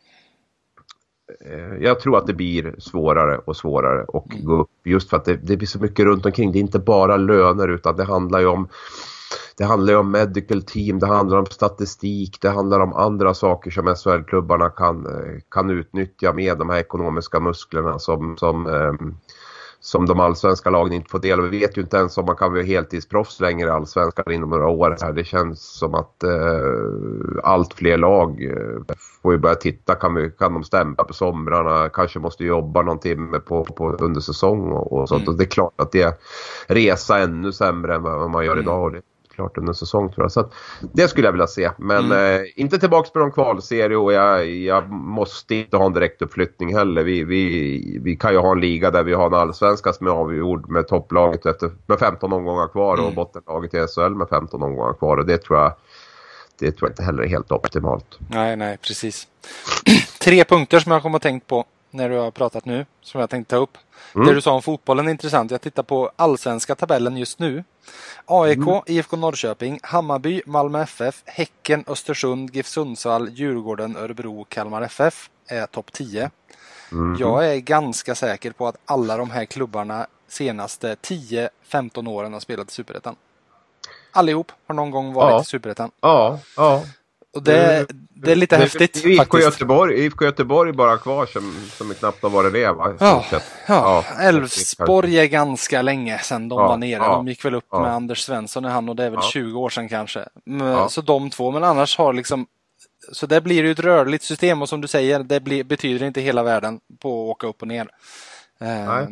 jag tror att det blir svårare och svårare att mm. gå upp just för att det, det blir så mycket runt omkring. Det är inte bara löner utan det handlar ju om det handlar ju om medical team, det handlar om statistik, det handlar om andra saker som S H L-klubbarna kan, kan utnyttja med de här ekonomiska musklerna som, som eh, som de allsvenska lagen inte får del av. Vi vet ju inte ens om man kan vara heltidsproffs längre i allsvenskan inom några år. Här. Det känns som att eh, allt fler lag eh, får ju börja titta. Kan, vi, kan de stämpa på somrarna? Kanske måste jobba någon timme på, på under säsong och, och sånt. Mm. Och det är klart att det resa ännu sämre än vad man gör mm. idag. Och det är klart under säsong tror jag. Så att, det skulle jag vilja se. Men mm. eh, inte tillbaka på någon kvalserie och jag, jag måste inte ha en direktuppflyttning heller. Vi, vi, vi kan ju ha en liga där vi har en allsvenska som är avgjord med topplaget efter, med femton omgångar kvar mm. och bottenlaget i S H L med femton omgångar kvar. Och det tror jag, det tror jag inte heller är helt optimalt. Nej, nej, precis. Tre punkter som jag kommer att tänkt på när du har pratat nu, som jag tänkte ta upp. Mm. Det du sa om fotbollen är intressant. Jag tittar på allsvenska tabellen just nu. A I K, mm. I F K Norrköping, Hammarby, Malmö F F, Häcken, Östersund, GIF Sundsvall, Djurgården, Örebro, Kalmar F F är topp tio. Mm. Jag är ganska säker på att alla de här klubbarna senaste tio femton åren har spelat i Superettan. Allihop har någon gång varit ja. i Superettan. Ja, ja. Och det, det är lite det, häftigt I F K Göteborg, I F K Göteborg bara kvar som, som knappt har varit det va? Ja, ja. Elfsborg är ganska länge sedan de ja, var nere. De gick väl upp ja. med Anders Svensson och han och det är väl ja. tjugo år sedan kanske. Ja. Så de två, men annars har liksom så det blir ju ett rörligt system och som du säger, det blir, betyder inte hela världen på att åka upp och ner. Eh,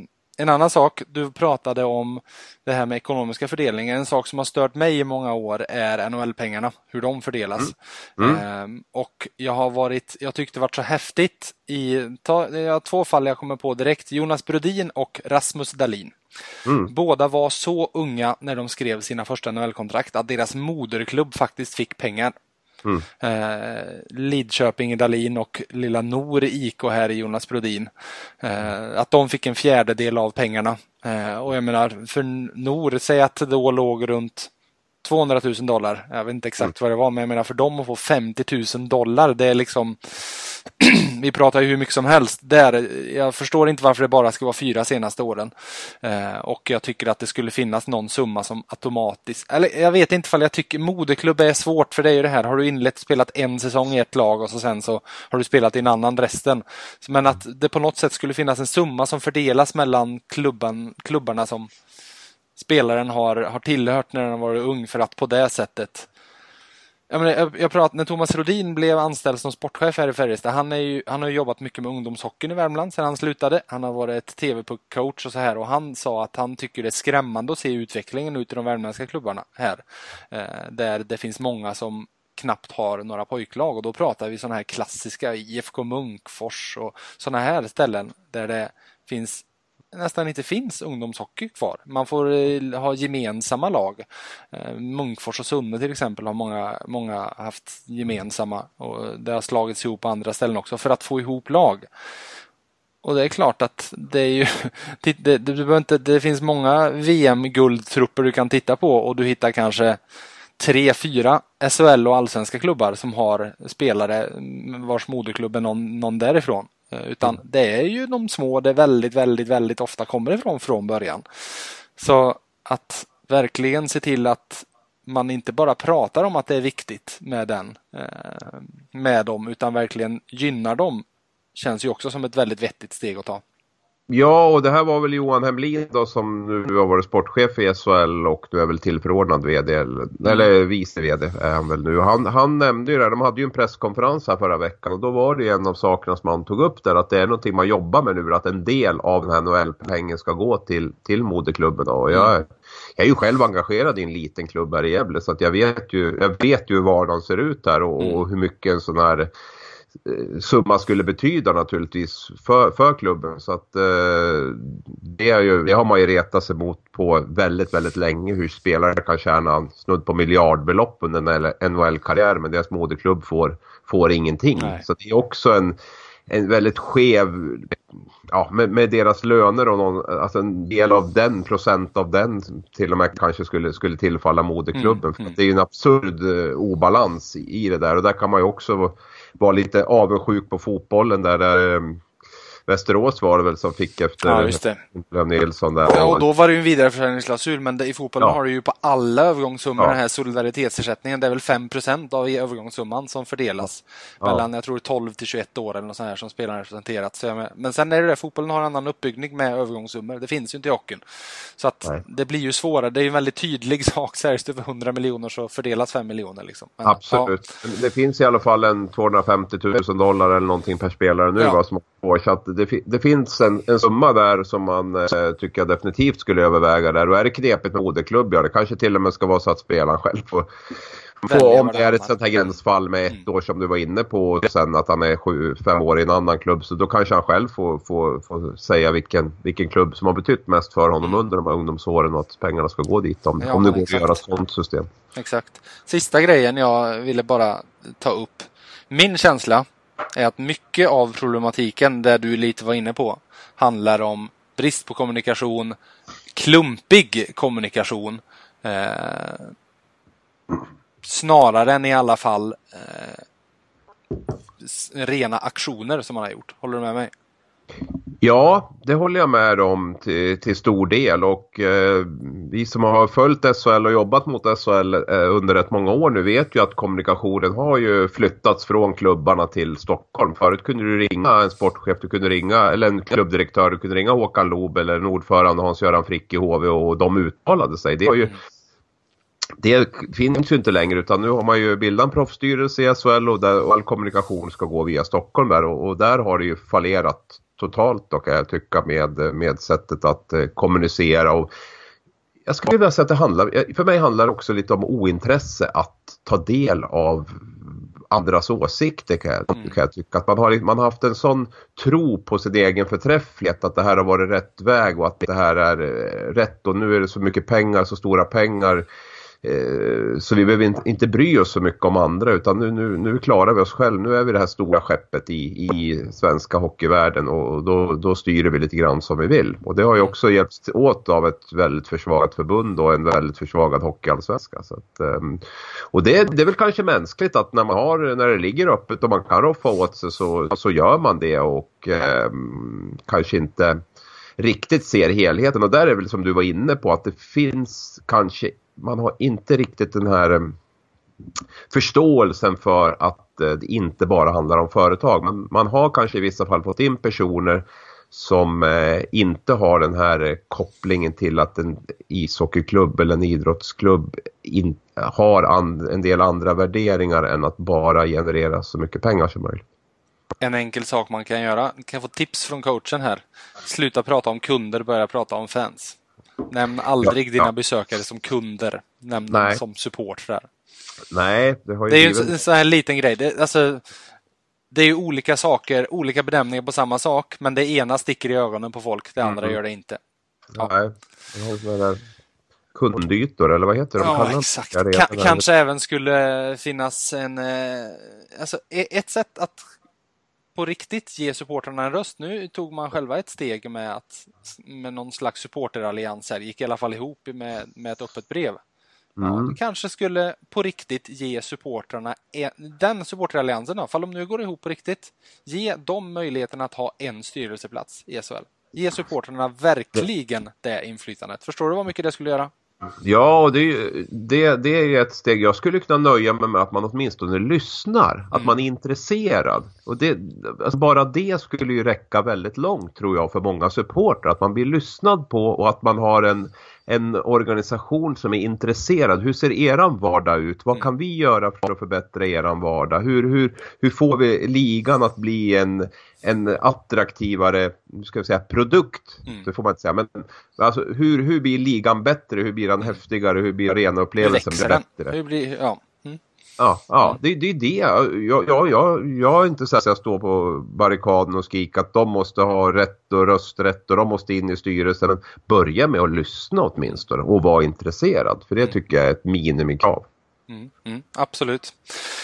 En annan sak, du pratade om det här med ekonomiska fördelningen. En sak som har stört mig i många år är N H L-pengarna, hur de fördelas. Mm. Mm. Ehm, och jag har varit, jag tyckte det varit så häftigt i, ta, jag har två fall jag kommer på direkt, Jonas Brodin och Rasmus Dahlin. Mm. Båda var så unga när de skrev sina första N H L-kontrakt att deras moderklubb faktiskt fick pengar. Mm. Eh, Lidköping i Dahlin och Lilla Nor i I K här i Jonas Brodin. Eh, att de fick en fjärdedel av pengarna. Eh, och jag menar, för Nor, säg att det då låg runt tvåhundratusen dollar. Jag vet inte exakt mm. vad det var, men jag menar för dem att få femtio tusen dollar, det är liksom vi pratar ju hur mycket som helst där. Jag förstår inte varför det bara ska vara fyra senaste åren. Eh, och jag tycker att det skulle finnas någon summa som automatiskt, eller jag vet inte ifall jag tycker moderklubb är svårt, för det är ju det här, har du inlett spelat en säsong i ett lag och så sen så har du spelat i en annan resten. Men att det på något sätt skulle finnas en summa som fördelas mellan klubban, klubbarna som spelaren har, har tillhört när han var ung, för att på det sättet. Jag, menar, jag, jag pratade, när Thomas Rodin blev anställd som sportchef här i Färjestad, han, är ju, han har ju jobbat mycket med ungdomshockeyn i Värmland sedan han slutade. Han har varit ett tv-coach och så här, och han sa att han tycker det är skrämmande att se utvecklingen ut i de värmländska klubbarna här. Eh, där det finns många som knappt har några pojklag, och då pratar vi sådana här klassiska I F K Munkfors och sådana här ställen där det finns nästan inte finns ungdomshockey kvar. Man får eh, ha gemensamma lag. Eh, Munkfors och Sunne till exempel har många, många haft gemensamma, och det har slagits ihop på andra ställen också för att få ihop lag. Och det är klart att det är ju det, det, det, inte, det finns många V M-guldtrupper du kan titta på, och du hittar kanske tre, fyra S H L och allsvenska klubbar som har spelare vars moderklubb är någon, någon därifrån. Utan det är ju de små det väldigt, väldigt, väldigt ofta kommer ifrån från början. Så att verkligen se till att man inte bara pratar om att det är viktigt med den, med dem, utan verkligen gynnar dem, känns ju också som ett väldigt vettigt steg att ta. Ja, och det här var väl Johan Hemlin då, som nu har varit sportchef i S H L och nu är väl tillförordnad vd, eller, mm. eller vice vd är han väl nu. Han, han nämnde ju det, de hade ju en presskonferens här förra veckan, och då var det en av sakerna som man tog upp där, att det är någonting man jobbar med nu, att en del av den här N H L-pengen ska gå till, till moderklubben då. Och jag, mm. jag är ju själv engagerad i en liten klubb här i Gävle, så att jag vet ju, jag vet ju hur vardagen ser ut här och, mm. och hur mycket en sån här summa skulle betyda naturligtvis för, för klubben. Så att eh, det, är ju, det har man ju retat sig mot på väldigt, väldigt länge, hur spelare kan tjäna snudd på miljardbelopp under en N H L-karriär, men deras moderklubb får, får ingenting. Nej. Så det är också en, en väldigt skev, ja, med, med deras löner och någon, alltså en del av den, procent av den till och med kanske skulle, skulle tillfalla moderklubben. Mm. För att det är ju en absurd uh, obalans i, i det där, och där kan man ju också var lite avundsjuk på fotbollen där, där um, Västerås var det väl som fick efter ja, just det. Nilsson där. Ja, och då var det ju en vidareförsäljningsklausul, men det, i fotbollen ja. har du ju på alla övergångssummor ja. den här solidaritetsersättningen. Det är väl fem procent av övergångssumman som fördelas ja. mellan, jag tror, tolv till tjugoett år eller något sånt här som spelarna representerat. Så jag, men sen är det där, fotbollen har en annan uppbyggning med övergångssummor. Det finns ju inte i hockeyn. Så att Nej. det blir ju svårare. Det är ju en väldigt tydlig sak. Så här, är det för hundra miljoner så fördelas fem miljoner liksom. Men, absolut. Ja. Det finns i alla fall en tvåhundrafemtio tusen dollar eller någonting per spelare nu ja. va, som får, så att det, det finns en, en summa där som man eh, tycker jag definitivt skulle överväga där. Och är det knepigt med moderklubb, ja, det kanske till och med ska vara så att spelaren själv får, får om det är ett sånt här gränsfall med ett mm. år som du var inne på, och sen att han är sju, fem år i en annan klubb, så då kanske han själv får, får, får säga vilken, vilken klubb som har betytt mest för honom mm. under de här ungdomsåren, och att pengarna ska gå dit om, ja, om det går exakt. att göra ett sånt system. Exakt. Sista grejen jag ville bara ta upp. Min känsla är att mycket av problematiken där du lite var inne på handlar om brist på kommunikation, klumpig kommunikation, eh, snarare än i alla fall eh, rena aktioner som man har gjort. Håller du med mig? Ja, det håller jag med om till, till stor del, och eh, vi som har följt S H L och jobbat mot S H L eh, under rätt många år nu vet ju att kommunikationen har ju flyttats från klubbarna till Stockholm. Förut kunde du ringa en sportchef, du kunde ringa, eller en klubbdirektör, du kunde ringa Håkan Loob eller en ordförande Hans-Göran Frick i H V, och de uttalade sig. Det var ju Det finns ju inte längre, utan nu har man ju bildat en proffsstyrelse i S H L, och, där, och all kommunikation ska gå via Stockholm där, och, och där har det ju fallerat totalt då, kan jag tycka, med, med sättet att eh, kommunicera. Och jag skulle vilja säga att det handlar, för mig handlar det också lite om ointresse att ta del av andras åsikter, kan jag, kan jag tycka. Att man har, man har haft en sån tro på sin egen förträfflighet, att det här har varit rätt väg och att det här är rätt, och nu är det så mycket pengar, så stora pengar, eh, så vi behöver inte, inte bry oss så mycket om andra, utan nu, nu, nu klarar vi oss själv. Nu är vi det här stora skeppet i, i svenska hockeyvärlden, och då, då styr vi lite grann som vi vill. Och det har ju också hjälpts åt av ett väldigt försvagat förbund och en väldigt försvagad hockeyallsvenska. Så att, um, och det, det är väl kanske mänskligt att när man har, när det ligger öppet och man kan roffa åt sig, så, så gör man det, och um, kanske inte riktigt ser helheten. Och där är väl, som du var inne på, att det finns kanske, man har inte riktigt den här um, förståelsen för att uh, det inte bara handlar om företag. Men man har kanske i vissa fall fått in personer som uh, inte har den här uh, kopplingen till att en ishockeyklubb eller en idrottsklubb in, uh, har and, en del andra värderingar än att bara generera så mycket pengar som möjligt. En enkel sak man kan göra, kan jag få tips från coachen här. Sluta prata om kunder, börja prata om fans. Nämn aldrig ja, dina ja. besökare som kunder. Nämn Nej. dem som supportrar. Nej, det har ju Det är ju en sån här liten grej. Det, alltså, det är ju olika saker, olika bedömningar på samma sak, men det ena sticker i ögonen på folk, det andra mm. gör det inte. Ja. Nej, jag har sådana där kundytor, eller vad heter de? Ja, exakt. K- kanske även skulle finnas en... Eh, alltså, ett sätt att på riktigt ge supporterna en röst. Nu tog man själva ett steg med att med någon slags supporterallians här, gick i alla fall ihop med, med ett öppet brev. Mm. Ja, det kanske skulle på riktigt ge supporterna den supporteralliansen då, fall de nu går ihop på riktigt, ge dem möjligheten att ha en styrelseplats i S H L. Ge supporterna verkligen det inflytandet. Förstår du vad mycket det skulle göra? Ja, det, det, det är ett steg. Jag skulle kunna nöja mig med att man åtminstone lyssnar. Mm. Att man är intresserad. Och det, alltså bara det skulle ju räcka väldigt långt, tror jag, för många supportrar. Att man blir lyssnad på, och att man har en, en organisation som är intresserad. Hur ser eran vardag ut? Vad kan vi göra för att förbättra eran vardag? Hur, hur, hur får vi ligan att bli en, en attraktivare, nu ska vi säga, produkt? Mm. Det får man inte säga. Men alltså, hur, hur blir ligan bättre? Hur blir den häftigare? Hur blir arenaupplevelsen bättre? Hur blir, ja. Mm. Ja, ja, det, det är det. Jag, jag, jag, jag är inte så att jag står på barrikaden och skriker att de måste ha rätt och rösträtt och de måste in i styrelsen. Men börja med att lyssna åtminstone och vara intresserad. För det tycker jag är ett minimikrav. Mm, mm, absolut.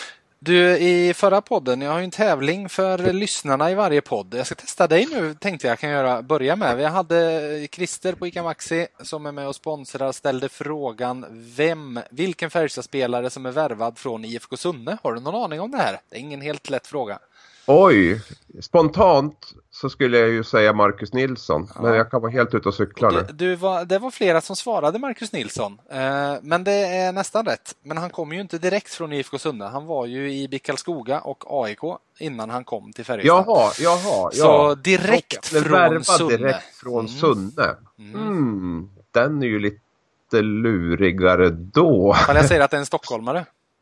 Du, i förra podden, jag har ju en tävling för lyssnarna i varje podd. Jag ska testa dig nu, tänkte jag kan göra, börja med. Vi hade Christer på ICA Maxi som är med och sponsrar, ställde frågan vem, vilken Färjestad-spelare som är värvad från I F K Sunne. Har du någon aning om det här? Det är ingen helt lätt fråga. Oj, spontant så skulle jag ju säga Marcus Nilsson. Ja. Men jag kan vara helt ute och cykla nu. Du, du var, det var flera som svarade Marcus Nilsson. Eh, men det är nästan rätt. Men han kom ju inte direkt från I F K Sunne. Han var ju i B I K Karlskoga och A I K innan han kom till Färjestad. Jaha, jaha. Så ja. direkt ja, från Sunne. direkt från mm. Sunne. Mm. Mm, den är ju lite lurigare då. Men jag säger att det är en stockholmare.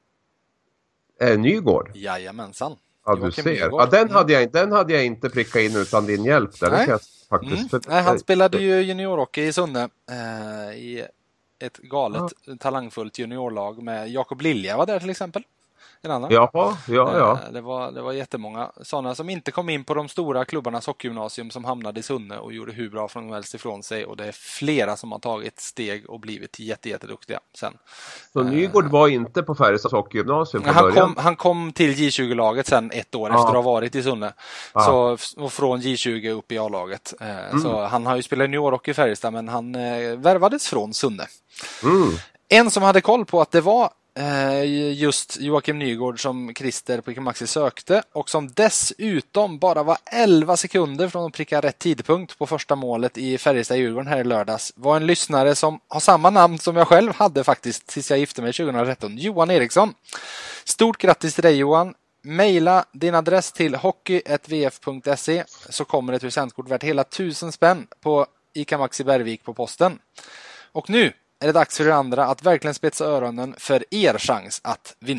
Eh, Nygård? Jajamensan. Ja, du ser. Ja, den, hade jag, den hade jag inte prickat in utan din hjälp där. Nej. Det faktiskt mm. Nej, han spelade ju juniorhockey i Sunne eh, i ett galet ja. talangfullt juniorlag med Jakob Lilja var där till exempel. En annan. Jaha, ja, ja. Eh, det, var, det var jättemånga sådana som inte kom in på de stora klubbarnas hockeygymnasium som hamnade i Sunne och gjorde hur bra från helst ifrån sig, och det är flera som har tagit steg och blivit jätte, jätteduktiga sen. Så Nygård eh, var inte på Färjestads hockeygymnasium från han början? Kom, han kom till J tjugo-laget sen ett år ja. efter att ha varit i Sunne. Ja. Så, och från J tjugo upp i A-laget. Eh, mm. Så han har ju spelat juniorhockey i Färjestad, men han eh, värvades från Sunne. Mm. En som hade koll på att det var just Joakim Nygård som Christer på ICA Maxi sökte, och som dessutom bara var elva sekunder från att pricka rätt tidpunkt på första målet i Färjestad-Djurgården här i lördags, var en lyssnare som har samma namn som jag själv hade faktiskt tills jag gifte mig tjugohundratretton, Johan Eriksson. Stort grattis till dig, Johan. Maila din adress till hockey at v f punkt se så kommer ett presentkort värt hela tusen spänn på ICA Maxi Bergvik på posten. Och nu är det dags för er andra att verkligen spetsa öronen för er chans att vinna.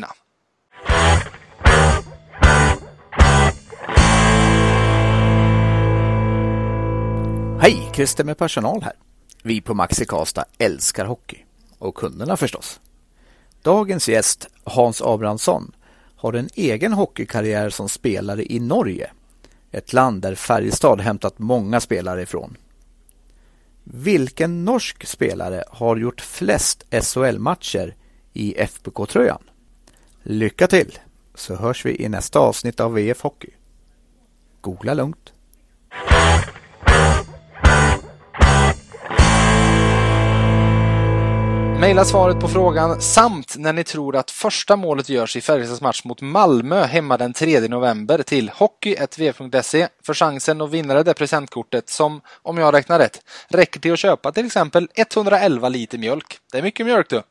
Hej, Christer med personal här. Vi på Maxi Karlstad älskar hockey. Och kunderna förstås. Dagens gäst, Hans Abrahamsson, har en egen hockeykarriär som spelare i Norge. Ett land där Färjestad hämtat många spelare ifrån. Vilken norsk spelare har gjort flest S H L-matcher i F B K-tröjan? Lycka till, så hörs vi i nästa avsnitt av V F Hockey. Googla lugnt. Maila svaret på frågan samt när ni tror att första målet görs i Färjestads match mot Malmö hemma den tredje november till hockey at v f punkt se för chansen att vinna det presentkortet som, om jag räknar rätt, räcker till att köpa till exempel etthundraelva liter mjölk. Det är mycket mjölk du.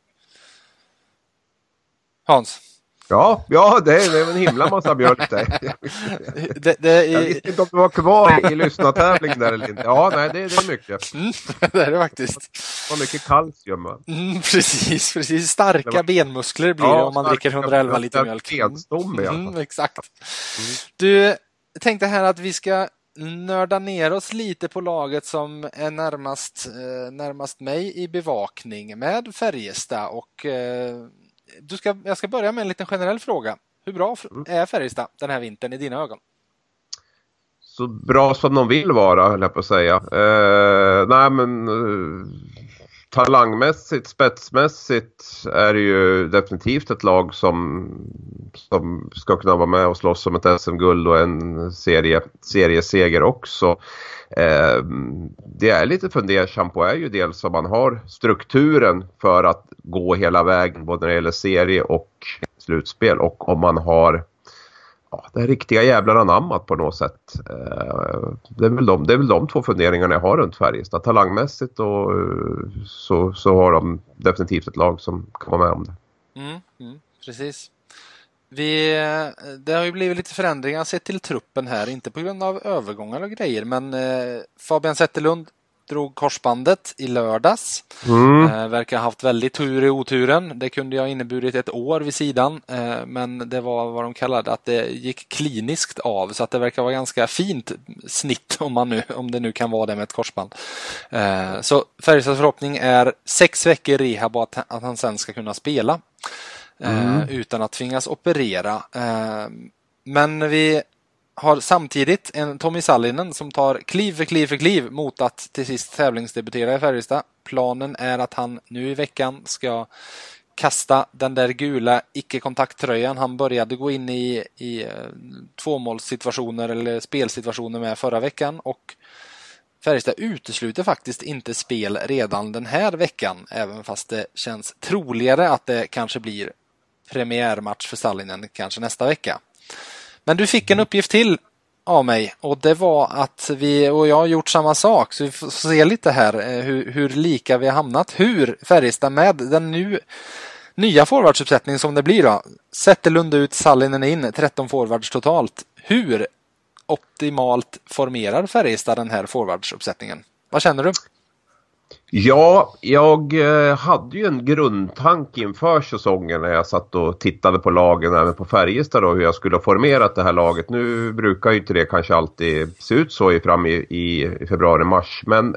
Hans? Ja, ja det, är, det är en himla massa mjölk där. det, det är... Jag visste inte om du var kvar i, i lyssnartävling där eller inte. Ja, nej, det, det är mycket. Mm, det är det faktiskt. Det var mycket kalcium, va? Mm, precis, precis. Starka var... benmuskler blir ja, det om man dricker hundraelva liter mjölk. Benstomme, ja. Mm, exakt. Mm. Du tänkte här att vi ska nörda ner oss lite på laget som är närmast, eh, närmast mig i bevakning med Färjestad och eh, Du ska, jag ska börja med en liten generell fråga. Hur bra är Färjestad den här vintern i dina ögon? Så bra som de vill vara, höll jag på att säga. Eh, nej men eh, talangmässigt, spetsmässigt är det ju definitivt ett lag som, som ska kunna vara med och slåss om ett S M-guld och en serie, serieseger också. Eh, det är lite fundersam på är ju dels om man har strukturen för att gå hela vägen både när det gäller serie och slutspel och om man har ja, det riktiga jävlar anammat på något sätt. Eh, det, är väl de, det är väl de två funderingarna jag har runt Färjestad. Talangmässigt och så, så har de definitivt ett lag som kan vara med om det. Mm, mm, precis. Vi, det har ju blivit lite förändringar sett till truppen här, inte på grund av övergångar och grejer, men eh, Fabian Zetterlund drog korsbandet i lördags. Mm. Eh, verkar ha haft väldigt tur i oturen. Det kunde ju ha inneburit ett år vid sidan, eh, men det var vad de kallade att det gick kliniskt av, så att det verkar vara ganska fint snitt om, man nu, om det nu kan vara det med ett korsband. Eh, så Färjestads förhoppning är sex veckor rehab och att, att han sen ska kunna spela. Mm. Eh, utan att tvingas operera. Eh, men vi har samtidigt en Tommy Sallinen som tar kliv för kliv för kliv mot att till sist tävlingsdebutera i Färjestad. Planen är att han nu i veckan ska kasta den där gula icke-kontakttröjan han började gå in i, i uh, tvåmålssituationer eller spelsituationer med förra veckan, och Färjestad utesluter faktiskt inte spel redan den här veckan, även fast det känns troligare att det kanske blir premiärmatch för Sallinen kanske nästa vecka. Men du fick en uppgift till av mig, och det var att vi och jag har gjort samma sak, så vi får se lite här hur, hur lika vi har hamnat. Hur Färjestad med den nu nya forwardsuppsättningen som det blir då, Zetterlund ut, Sallinen in, tretton forwards totalt. Hur optimalt formerar Färjestad den här forwardsuppsättningen? Vad känner du? Ja, jag hade ju en grundtanke inför säsongen när jag satt och tittade på lagen även på Färjestad och hur jag skulle ha formerat det här laget. Nu brukar ju inte det kanske alltid se ut så i fram i, i februari-mars, men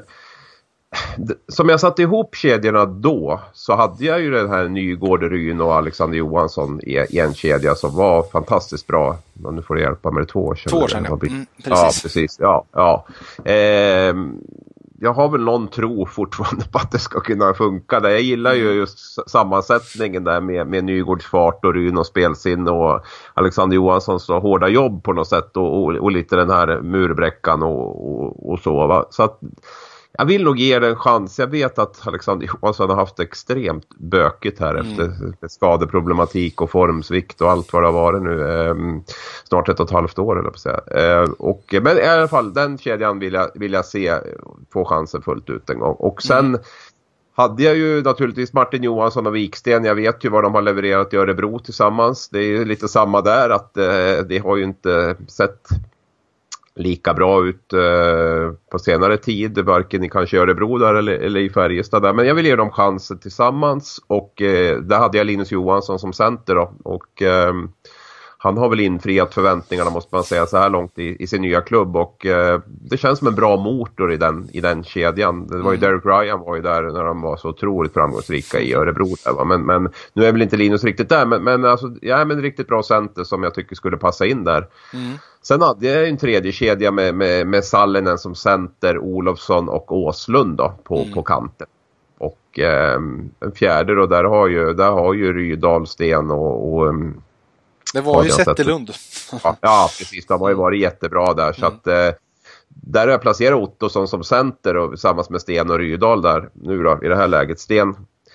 som jag satte ihop kedjorna då så hade jag ju den här Nygård, Ryn och Alexander Johansson i, i en kedja som var fantastiskt bra. Men nu får du hjälpa med det två år sedan. Två år sedan, ja. Mm, precis. Ja, precis. Ja, ja. Eh, jag har väl någon tro fortfarande på att det ska kunna funka. Där. Jag gillar ju just sammansättningen där med, med Nygårds fart och Ryn och spelsinne och Alexander Johanssons så hårda jobb på något sätt och, och, och lite den här murbräckan och, och, och så. Va? Så att jag vill nog ge det en chans. Jag vet att Alexander Johansson har haft extremt bökigt här mm. efter skadeproblematik och formsvikt och allt vad det har varit nu. Eh, snart ett och ett halvt år eller på att säga. Eh, och, men i alla fall, den kedjan vill jag, vill jag se få chansen fullt ut en gång. Och sen mm. hade jag ju naturligtvis Martin Johansson och Viksten. Jag vet ju vad de har levererat i Örebro tillsammans. Det är ju lite samma där att eh, det har ju inte sett lika bra ut eh, på senare tid, varken i kanske Örebro där eller, eller i Färjestad där. Men jag vill ge dem chansen tillsammans och eh, där hade jag Linus Johansson som center då. Och eh, han har väl infriat förväntningarna måste man säga så här långt i, i sin nya klubb och eh, det känns som en bra motor i den, i den kedjan. Det var ju Derek Ryan var ju där när de var så otroligt framgångsrika i Örebro där, va? Men, men nu är väl inte Linus riktigt där men, men alltså, ja, men riktigt bra center som jag tycker skulle passa in där. Mm. Sen hade jag en tredje kedja med, med, med Sallinen som center, Olofsson och Åslund då, på, mm. på kanten. Och eh, en fjärde då, där har ju, där har ju Rydal, Sten och, och det var ju Zetterlund. Ja, ja, precis. De har ju varit jättebra där. Så mm. att, eh, där har jag placerat Ottosson som center och tillsammans med Sten och Rydal där nu då, i det här läget. Sten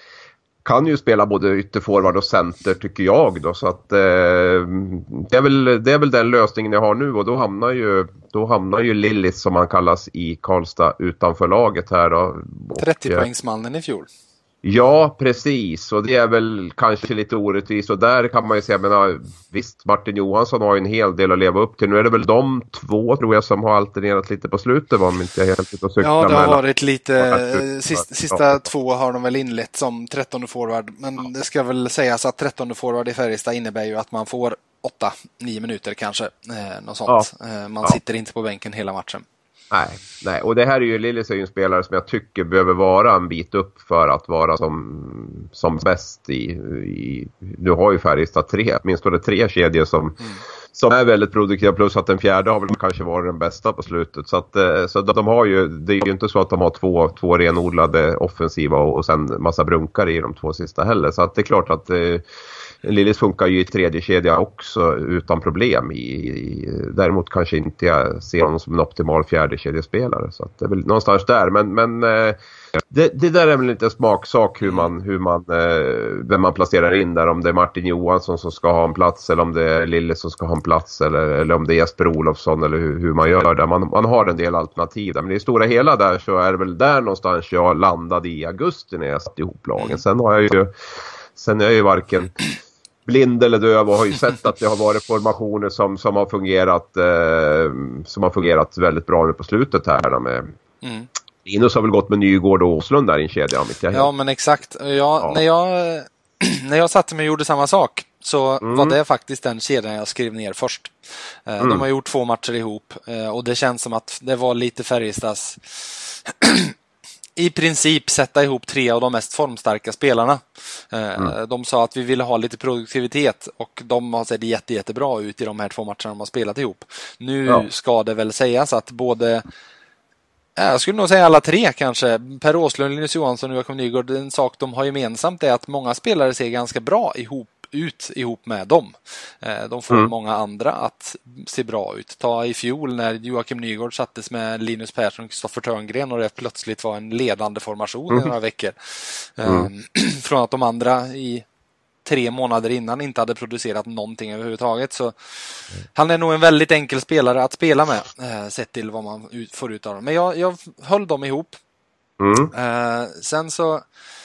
kan ju spela både ytterforward och center tycker jag då. Så att eh, det, är väl, det är väl den lösningen jag har nu och då hamnar ju, då hamnar ju Lillis som han kallas i Karlstad utanför laget här då. trettio-poängsmannen i fjol. Ja, precis. Och det är väl kanske lite orättvist. Och där kan man ju säga, men visst, Martin Johansson har ju en hel del att leva upp till. Nu är det väl de två, tror jag, som har alternerat lite på slutet. Var de inte helt ute och cykla ja, det har mellan. varit lite... Sista, sista två har de väl inlett som trettonde forward. Men det ska väl sägas att trettonde forward i Färjestad innebär ju att man får åtta nio minuter kanske. Eh, något sånt. Ja. Eh, man ja. sitter inte på bänken hela matchen. Nej, nej, och det här är ju Lillis är ju en spelare som jag tycker behöver vara en bit upp för att vara som, som bäst i, i nu har ju Färjestad tre, minst det tre kedjor som, mm. som är väldigt produktiva plus att den fjärde har väl kanske varit den bästa på slutet så att så de har ju, det är ju inte så att de har två, två renodlade offensiva och, och sen massa brunkar i de två sista heller så att det är klart att eh, Lillis funkar ju i tredje kedja också utan problem. I, i, däremot kanske inte jag ser honom som en optimal fjärde kedjespelare. Så att det är väl någonstans där. Men, men eh, det, det där är väl lite smaksak hur man, hur man, eh, vem man placerar in där. Om det är Martin Johansson som ska ha en plats eller om det är Lillis som ska ha en plats. Eller, eller om det är Jesper Olofsson eller hur, hur man gör där. Man, man har en del alternativ där. Men i stora hela där så är det väl där någonstans jag landade i augusti när jag satt ihop lagen. Sen har jag ju, sen är jag ju varken blind eller döv och har ju sett att det har varit formationer som, som har fungerat eh, som har fungerat väldigt bra på slutet här med mm. Linus har väl gått med Nygård och Åslund där i en kedja. Ja men exakt. Jag, ja. När, jag, när jag satte mig och gjorde samma sak så mm. var det faktiskt den kedjan jag skrev ner först. Eh, mm. De har gjort två matcher ihop eh, och det känns som att det var lite Färjestads i princip sätta ihop tre av de mest formstarka spelarna. Mm. De sa att vi ville ha lite produktivitet och de har sett jätte, jättebra ut i de här två matcherna de har spelat ihop. Nu ja. ska det väl sägas att både jag skulle nog säga alla tre kanske, Per Åslund, Linus Johansson och Joakim Nygård, en sak de har gemensamt är att många spelare ser ganska bra ihop ut ihop med dem. De får mm. många andra att se bra ut. Ta i fjol när Joakim Nygård sattes med Linus Persson och Kristoffer Törngren och det plötsligt var en ledande formation mm. i några veckor. Mm. Från att de andra i tre månader innan inte hade producerat någonting överhuvudtaget. Så han är nog en väldigt enkel spelare att spela med sett till vad man får ut av dem. Men jag, jag höll dem ihop. Mm. Sen så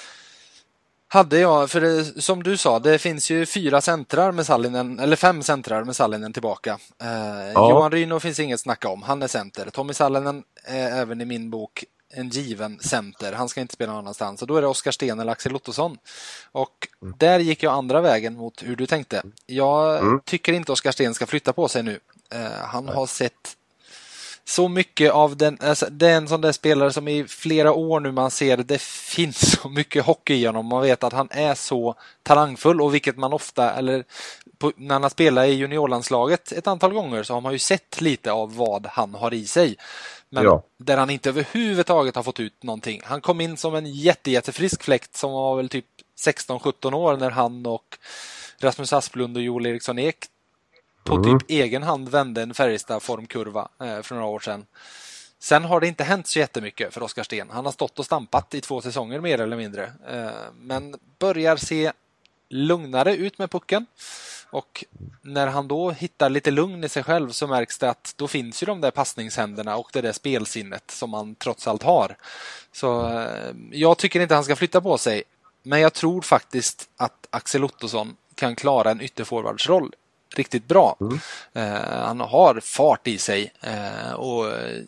hade jag, för det, som du sa, det finns ju fyra centrar med Sallinen, eller fem centrar med Sallinen tillbaka. Eh, ja. Johan Ryno finns inget snacka om, han är center. Tommy Sallinen är även i min bok en given center. Han ska inte spela någon annanstans. Och då är det Oskar Sten eller Axel Ottosson. Och mm. där gick jag andra vägen mot hur du tänkte. Jag mm. tycker inte Oskar Sten ska flytta på sig nu. Eh, han Nej. har sett så mycket av den, alltså, det är en sån där spelare som i flera år nu man ser det finns så mycket hockey i honom. Man vet att han är så talangfull och vilket man ofta, eller på, när han har spelat i juniorlandslaget ett antal gånger så har man ju sett lite av vad han har i sig. Men ja. där han inte överhuvudtaget har fått ut någonting. Han kom in som en jätte, jättefrisk fläkt som var väl typ sexton sjutton år när han och Rasmus Asplund och Joel Eriksson Ek på mm. typ egen hand vände en Färjestad-formkurva eh, för några år sedan. Sen har det inte hänt så jättemycket för Oskar Sten. Han har stått och stampat i två säsonger mer eller mindre. Eh, men börjar se lugnare ut med pucken. Och när han då hittar lite lugn i sig själv så märks det att då finns ju de där passningshänderna och det där spelsinnet som man trots allt har. Så eh, jag tycker inte han ska flytta på sig. Men jag tror faktiskt att Axel Ottosson kan klara en ytterforwardsroll riktigt bra. Mm. Eh, han har fart i sig eh, och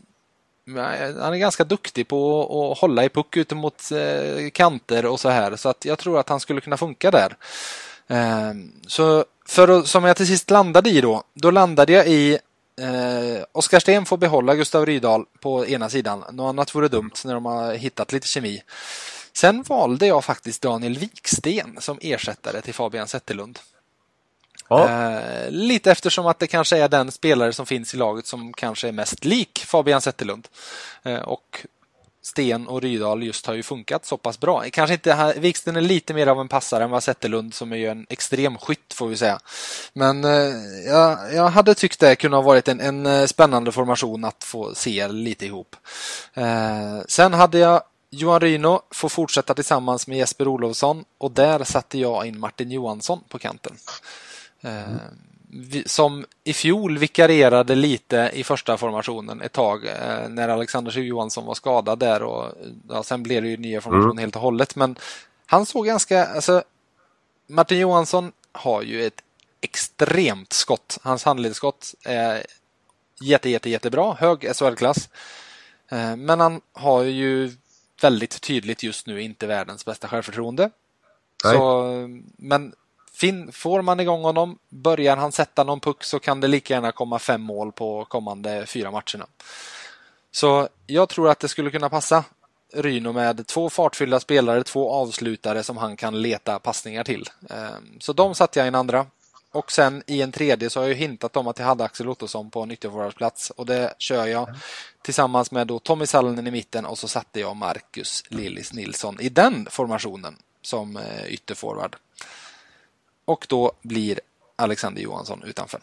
eh, han är ganska duktig på att hålla i puck ute mot eh, kanter och så här. Så att jag tror att han skulle kunna funka där. Eh, så för att, som jag till sist landade i då, då landade jag i eh, Oskar Sten får behålla Gustav Rydahl på ena sidan. Något annat vore dumt när de har hittat lite kemi. Sen valde jag faktiskt Daniel Wiksten som ersättare till Fabian Zetterlund. Ja. Eh, lite eftersom att det kanske är den spelare som finns i laget som kanske är mest lik Fabian Zetterlund. Eh, och Sten och Rydahl just har ju funkat så pass bra. Kanske inte, Wiksten är lite mer av en passare än vad Zetterlund som är ju en extrem skytt får vi säga. Men eh, jag, jag hade tyckt det kunde ha varit en, en spännande formation att få se lite ihop. Eh, sen hade jag Johan Ryno får fortsätta tillsammans med Jesper Olofsson och där satte jag in Martin Johansson på kanten. Mm. Som i fjol vikarierade lite i första formationen ett tag när Alexander Johansson var skadad där och ja, sen blev det ju nya formation mm. helt och hållet, men han såg ganska, alltså Martin Johansson har ju ett extremt skott, hans handledsskott är jätte jätte jättebra, hög S H L-klass, men han har ju väldigt tydligt just nu inte världens bästa självförtroende. Så, men fin, får man igång honom, börjar han sätta någon puck så kan det lika gärna komma fem mål på kommande fyra matcherna. Så jag tror att det skulle kunna passa Ryno med två fartfyllda spelare, två avslutare som han kan leta passningar till. Så de satte jag i en andra. Och sen i en tredje så har jag ju hintat om att jag hade Axel Ottosson på nyckelforwardsplats. Och det kör jag tillsammans med då Tommy Sallinen i mitten och så satte jag Marcus Lillis Nilsson i den formationen som ytterforward. Och då blir Alexander Johansson utanför.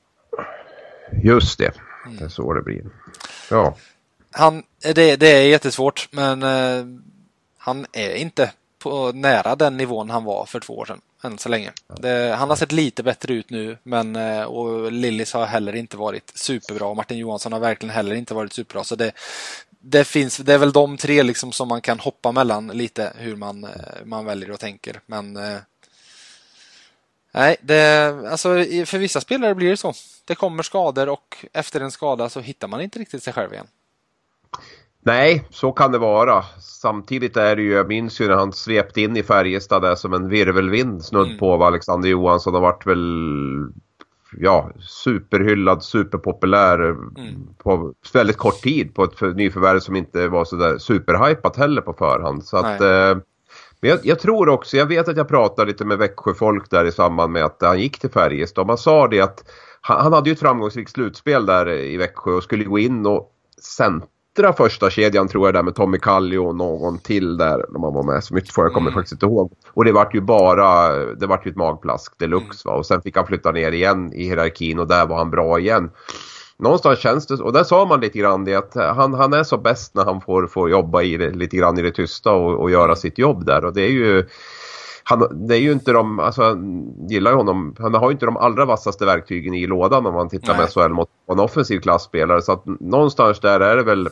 Just det, det är så det blir. Ja. Han, det, det är jättesvårt, men eh, han är inte på nära den nivån han var för två år sedan, än så länge. Det, han har sett lite bättre ut nu, men eh, och Lillis har heller inte varit superbra och Martin Johansson har verkligen heller inte varit superbra, så det, det finns, det är väl de tre liksom som man kan hoppa mellan lite hur man, man väljer och tänker, men eh, nej, det, alltså för vissa spelare blir det så. Det kommer skador och efter en skada så hittar man inte riktigt sig själv igen. Nej, så kan det vara. Samtidigt är det ju, jag minns ju när han svepte in i Färjestad där som en virvelvind snudd mm. på av Alexander Johansson har varit väl ja, superhyllad, superpopulär mm. på väldigt kort tid på ett nyförvärv som inte var så där superhypat heller på förhand. Så att eh, men jag, jag tror också, jag vet att jag pratade lite med Växjöfolk där i samband med att han gick till Färjestad. Man sa det att han, han hade ju ett framgångsrikt slutspel där i Växjö och skulle gå in och centra första kedjan tror jag där med Tommy Kallio och någon till där när man var med. Så mycket får jag kommer mm. faktiskt inte ihåg. Och det var ju bara, det var ju ett magplask deluxe va. Och sen fick han flytta ner igen i hierarkin och där var han bra igen. Någonstans känns det, och där sa man lite grann det att han, han är så bäst när han får, får jobba i det, lite grann i det tysta och, och göra sitt jobb där. Och det är ju, han, det är ju inte de, alltså han gillar ju honom, han har ju inte de allra vassaste verktygen i lådan om man tittar Nej. med S H L mot en offensiv klassspelare. Så att någonstans där är det väl,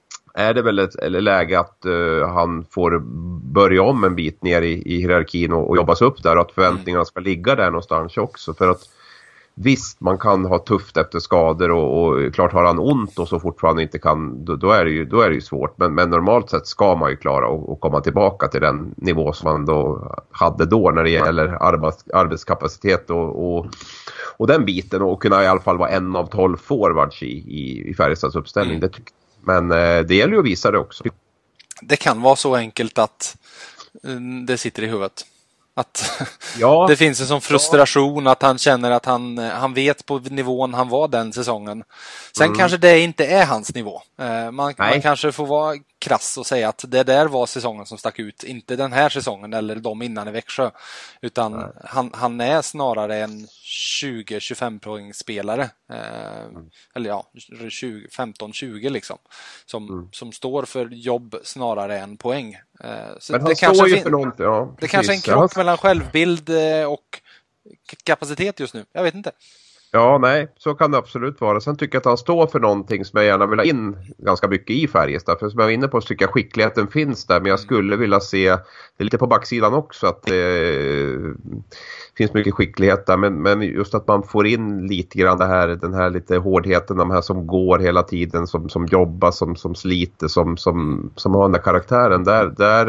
är det väl ett eller läge att uh, han får börja om en bit ner i, i hierarkin och, och jobbas upp där och att förväntningarna ska ligga där någonstans också. För att visst, man kan ha tufft efter skador och, och klart har han ont och så fortfarande inte kan, då, då, är, det ju, då är det ju svårt. Men, men normalt sett ska man ju klara att komma tillbaka till den nivå som man då hade då när det gäller arbets, arbetskapacitet och, och, och den biten och kunna i alla fall vara en av tolv forwards i, i, i Färjestads uppställning. Det tyck, men eh, det gäller ju att visa det också. Det kan vara så enkelt att mm, det sitter i huvudet. Att ja, det finns en sån frustration ja. Att han känner att han, han vet på nivån han var den säsongen. Sen mm. kanske det inte är hans nivå. Man, man kanske får vara krass och säga att det där var säsongen som stack ut. Inte den här säsongen eller de innan i Växjö. Utan han, han är snarare en tjugo till tjugofem poängsspelare. Mm. Eller ja, femton till tjugo liksom. Som, mm. som står för jobb snarare än poäng. Så men det han kanske står ju fin- för något. Ja, det kanske är en krock ja. mellan självbild och kapacitet just nu. Jag vet inte. Ja, nej, så kan det absolut vara. Sen tycker jag att han står för någonting som jag gärna vill ha in ganska mycket i Färjestad. För som jag var inne på så tycker jag skickligheten finns där. Men jag skulle vilja se, det är lite på backsidan också, att det eh, finns mycket skicklighet där. Men, men just att man får in lite grann det här, den här lite hårdheten, de här som går hela tiden, som, som jobbar, som, som sliter, som, som, som har den där karaktären. Där, där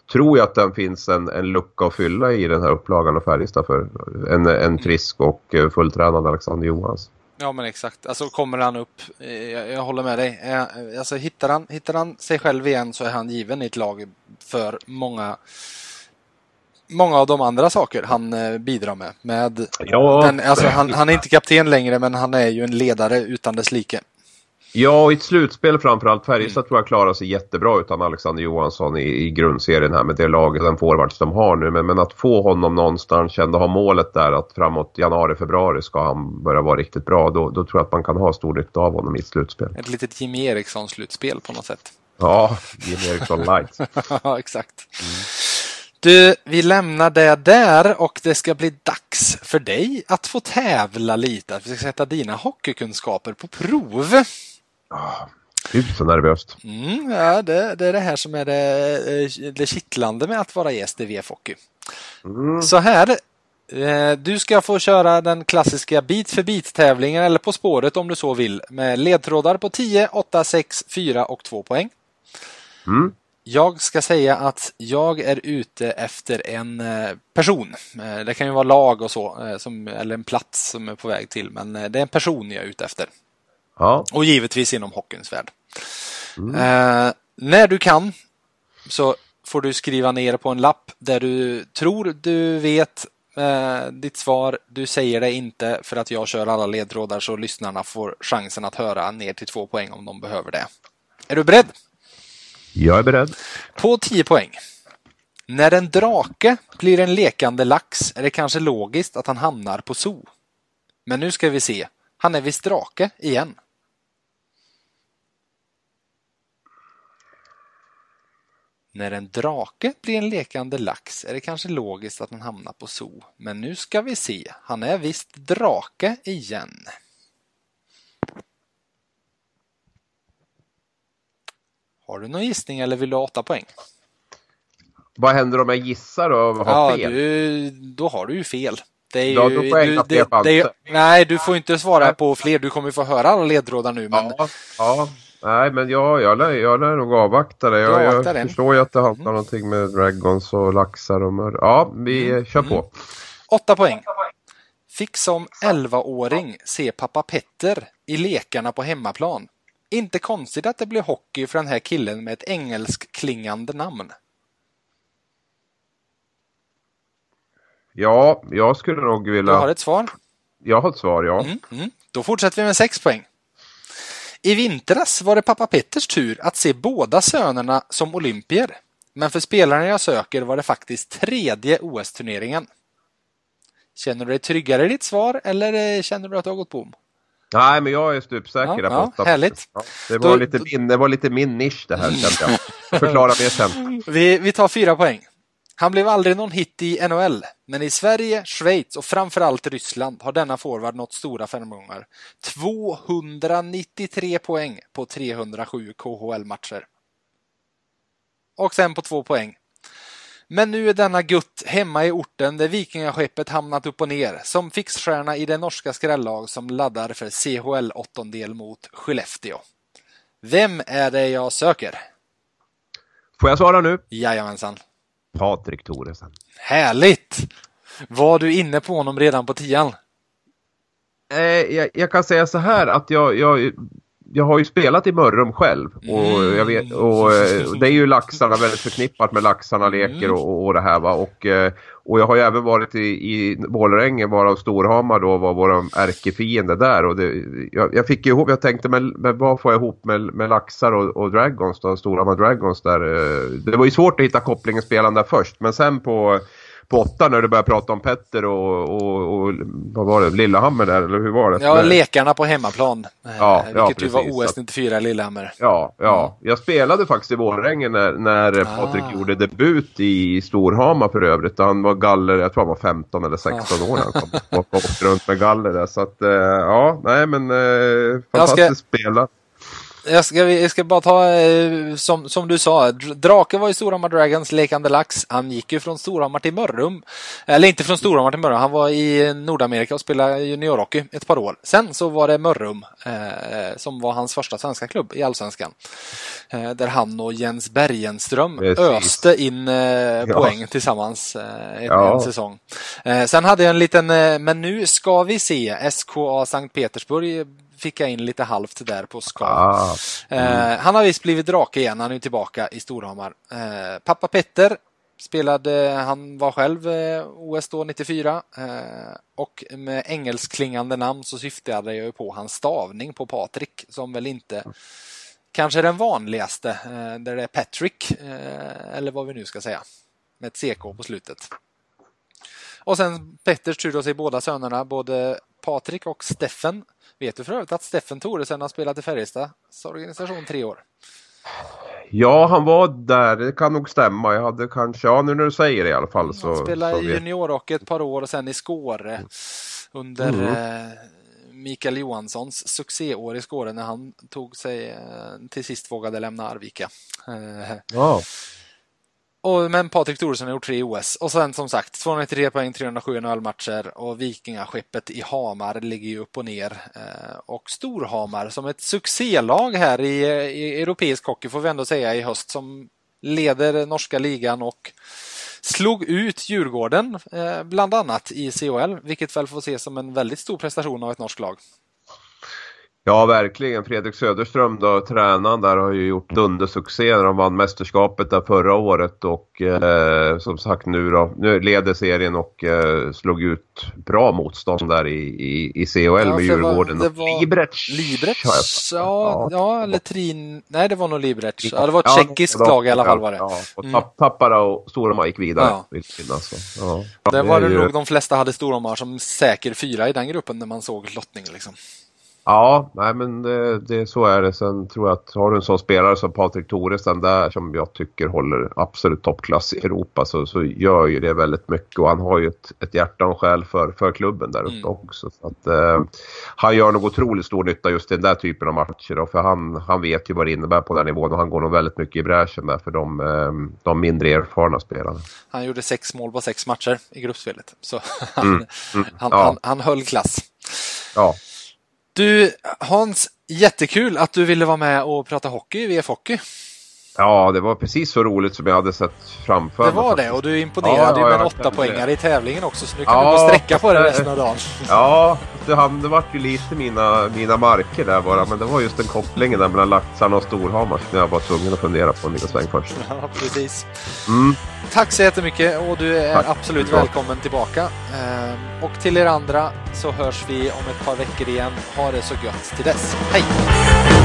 tror jag att den finns en, en lucka att fylla i den här upplagan av Färjestad för en, en frisk och fulltränad Alexander Johansson. Ja, men exakt. Alltså kommer han upp, jag, jag håller med dig. Alltså hittar han, hittar han sig själv igen så är han given i ett lag för många många av de andra saker han eh, bidrar med. med ja. den, alltså, han, han är inte kapten längre, men han är ju en ledare utan dess like. Ja, och i ett slutspel framförallt Färjestad mm. tror jag klarar sig jättebra utan Alexander Johansson i, i grundserien här med det laget, den forwards de har nu. Men, men att få honom någonstans, ändå ha målet där att framåt januari, februari ska han börja vara riktigt bra. Då, då tror jag att man kan ha stor nytta av honom i ett slutspel. Ett litet Jimmy Eriksson-slutspel på något sätt. Ja, Jimmy Eriksson light. Ja, exakt. Mm. Du, vi lämnar det där och det ska bli dags för dig att få tävla lite. Att vi ska sätta dina hockeykunskaper på prov. Oh, det är så nervöst. Mm, ja, det, det är det här som är det, det kittlande med att vara gäst i V F Hockey. Mm. Så här, du ska få köra den klassiska bit för bit-tävlingen eller På spåret om du så vill. Med ledtrådar på tio, åtta, sex, fyra och två poäng. Mm. Jag ska säga att jag är ute efter en person. Det kan ju vara lag och så, som, eller en plats som är på väg till. Men det är en person jag är ute efter. Ja. Och givetvis inom hockeyns värld. Mm. Eh, när du kan så får du skriva ner på en lapp där du tror du vet eh, ditt svar. Du säger det inte för att jag kör alla ledtrådar så lyssnarna får chansen att höra ner till två poäng om de behöver det. Är du beredd? Jag är beredd. På tio poäng. När en drake blir en lekande lax är det kanske logiskt att han hamnar på zoo. Men nu ska vi se. Han är visst drake igen. När en drake blir en lekande lax är det kanske logiskt att han hamnar på zoo. Men nu ska vi se. Han är visst drake igen. Har du någon gissning eller vill du ha åtta poäng? Vad händer om jag gissar och har ja, fel? Du, då har du ju fel. Det är ju, ja, då får jag du, det, det, det, nej, du får inte svara på fler. Du kommer få höra alla ledtrådar nu. Men... Ja, ja, nej, men jag, jag, lär, jag lär nog avvakta det. Jag, jag förstår ju att det handlar mm. någonting med dragons och laxar och mör. Ja, vi mm. kör på. Mm. Åtta poäng. Fick som elvaåring se pappa Petter i lekarna på hemmaplan. Inte konstigt att det blev hockey för den här killen med ett engelsk klingande namn. Ja, jag skulle nog vilja... Du har ett svar? Jag har ett svar, ja. Mm, mm. Då fortsätter vi med sex poäng. I vintras var det pappa Petters tur att se båda sönerna som olympier. Men för spelarna jag söker var det faktiskt tredje O S-turneringen. Känner du dig tryggare i ditt svar eller känner du att du har gått bom? Nej, men jag är stupsäker. Ja, ja, härligt. Ja, det, var då, lite min, det var lite min nisch det här, kände jag. Förklara mer sen. Vi, vi tar fyra poäng. Han blev aldrig någon hit i N H L, men i Sverige, Schweiz och framförallt Ryssland har denna forward nått stora framgångar. tvåhundranittiotre poäng på trehundrasju K H L-matcher. Och sen på två poäng. Men nu är denna gutt hemma i orten där vikingaskeppet hamnat upp och ner som fixstjärna i det norska skrällag som laddar för C H L-åttondel mot Skellefteå. Vem är det jag söker? Får jag svara nu? Jajamensan. Patrik Thoresen. Härligt! Var du inne på honom redan på tian? Eh, jag, jag kan säga så här att jag, jag, jag har ju spelat i Mörrum själv. Och, jag vet, och, och det är ju laxarna väldigt förknippat med laxarna leker och, och det här va. Och, och jag har ju även varit i, i Vålerengen, varav Storhamar då var vår ärkefiende där. Och det, jag, jag fick ihop, jag tänkte men, men vad får jag ihop med, med laxar och, och Dragons då, Storhamar Dragons där. Det var ju svårt att hitta kopplingen spelaren där först. Men sen på... på åtta när du började prata om Petter och, och, och vad var det, Lillehammer där, eller hur var det? Ja, lekarna på hemmaplan. Ja, vilket ja, ju precis. var O S nittiofyra i Lillehammer. Ja, ja. Jag spelade faktiskt i Vålerengen när, när ah. Patrik gjorde debut i Storhamar för övrigt. Han var galler, jag tror han var femton eller sexton ah. år han kom och åkte runt med galler där. Så att, ja, nej men fantastiskt ska... spela. jag ska, jag ska bara ta eh, som, som du sa, Drake var i Storhammar Dragons, lekande lax. Han gick ju från Storhammar till Mörrum. Eller inte från Storhammar till Mörrum, han var i Nordamerika och spelade juniorhockey ett par år. Sen så var det Mörrum eh, som var hans första svenska klubb i Allsvenskan. Eh, där han och Jens Bergenström Precis. öste in eh, ja. poäng tillsammans eh, ja. en säsong. Eh, sen hade jag en liten, eh, men nu ska vi se, S K A Sankt Petersburg fick jag in lite halvt där på ska. Ah, mm. eh, han har visst blivit Drake igen, han är tillbaka i Storhammar. Eh, pappa Petter spelade, han var själv eh, O S då nittiofyra eh, och med engelskklingande namn så syftade jag ju på hans stavning på Patrik som väl inte kanske är den vanligaste, eh, där det är Patrick eh, eller vad vi nu ska säga med ett C K på slutet. Och sen Petters tur sig båda sönerna, både Patrik och Steffen. Vet du för övrigt att Steffen Thoresen har spelat i Färjestads organisation tre år? Ja, han var där. Det kan nog stämma. Jag hade kanske, ja nu när du säger det i alla fall. Så, han spelade så i juniorhockey ett par år och sen i Skåre under mm. eh, Mikael Johanssons succéår i Skåre när han tog sig eh, till sist vågade lämna Arvika. Eh, ja. Och, men Patrik Thoresen har gjort tre O S. Och sen som sagt, tvåhundranittiotre poäng, trehundrasju N H L-matcher. Och Vikingaskeppet i Hamar ligger ju upp och ner. Eh, och Storhamar som ett succélag här i, i europeisk hockey får vi ändå säga i höst. Som leder norska ligan och slog ut Djurgården eh, bland annat i C H L. Vilket väl får ses som en väldigt stor prestation av ett norskt lag. Ja, verkligen. Fredrik Söderström då, tränaren där, har ju gjort dundersuccé när de vann mästerskapet där förra året och eh, som sagt nu då, nu leder serien och eh, slog ut bra motstånd där i, i, i C H L ja, med Djurgården var, och var Librec. Librec, ja, ja, ja, eller Trin, nej det var nog Librec. Ja, det var ett ja, tjeckiskt ja, lag i alla fall var det. Ja, och mm. Tappara och Storhammar gick vidare. Ja. Alltså. Ja. Det var det, det nog de flesta hade Storhammar som säker fyra i den gruppen när man såg lottning liksom. Ja, nej men det, det, så är det. Sen tror jag att har du en sån spelare som Patrik Thoresen där som jag tycker håller absolut toppklass i Europa så, så gör ju det väldigt mycket och han har ju ett, ett hjärta och själ för, för klubben där uppe mm. också. Så att, eh, han gör nog otroligt stor nytta just i den där typen av matcher då, för han, han vet ju vad det innebär på den nivån och han går nog väldigt mycket i bräschen där för de, eh, de mindre erfarna spelarna. Han gjorde sex mål på sex matcher i gruppspelet så han, mm. Mm. han, ja. han, han höll klass. Ja. Du, Hans, jättekul att du ville vara med och prata hockey i V F Hockey. Ja, det var precis så roligt som jag hade sett framför. Det var det, och du imponerade ja, ju med ja, åtta poängare i tävlingen också, så nu kan ja, du gå och sträcka på det resten av dagen. Ja, det, det var ju lite mina, mina marker där bara, men det var just den kopplingen där mellan Laxarna och Storhammar som jag var tvungen att fundera på en liten sväng först. Ja, precis. Mm. Tack så jättemycket och du är Tack. absolut välkommen tillbaka. Och till er andra så hörs vi om ett par veckor igen. Ha det så gött till dess. Hej!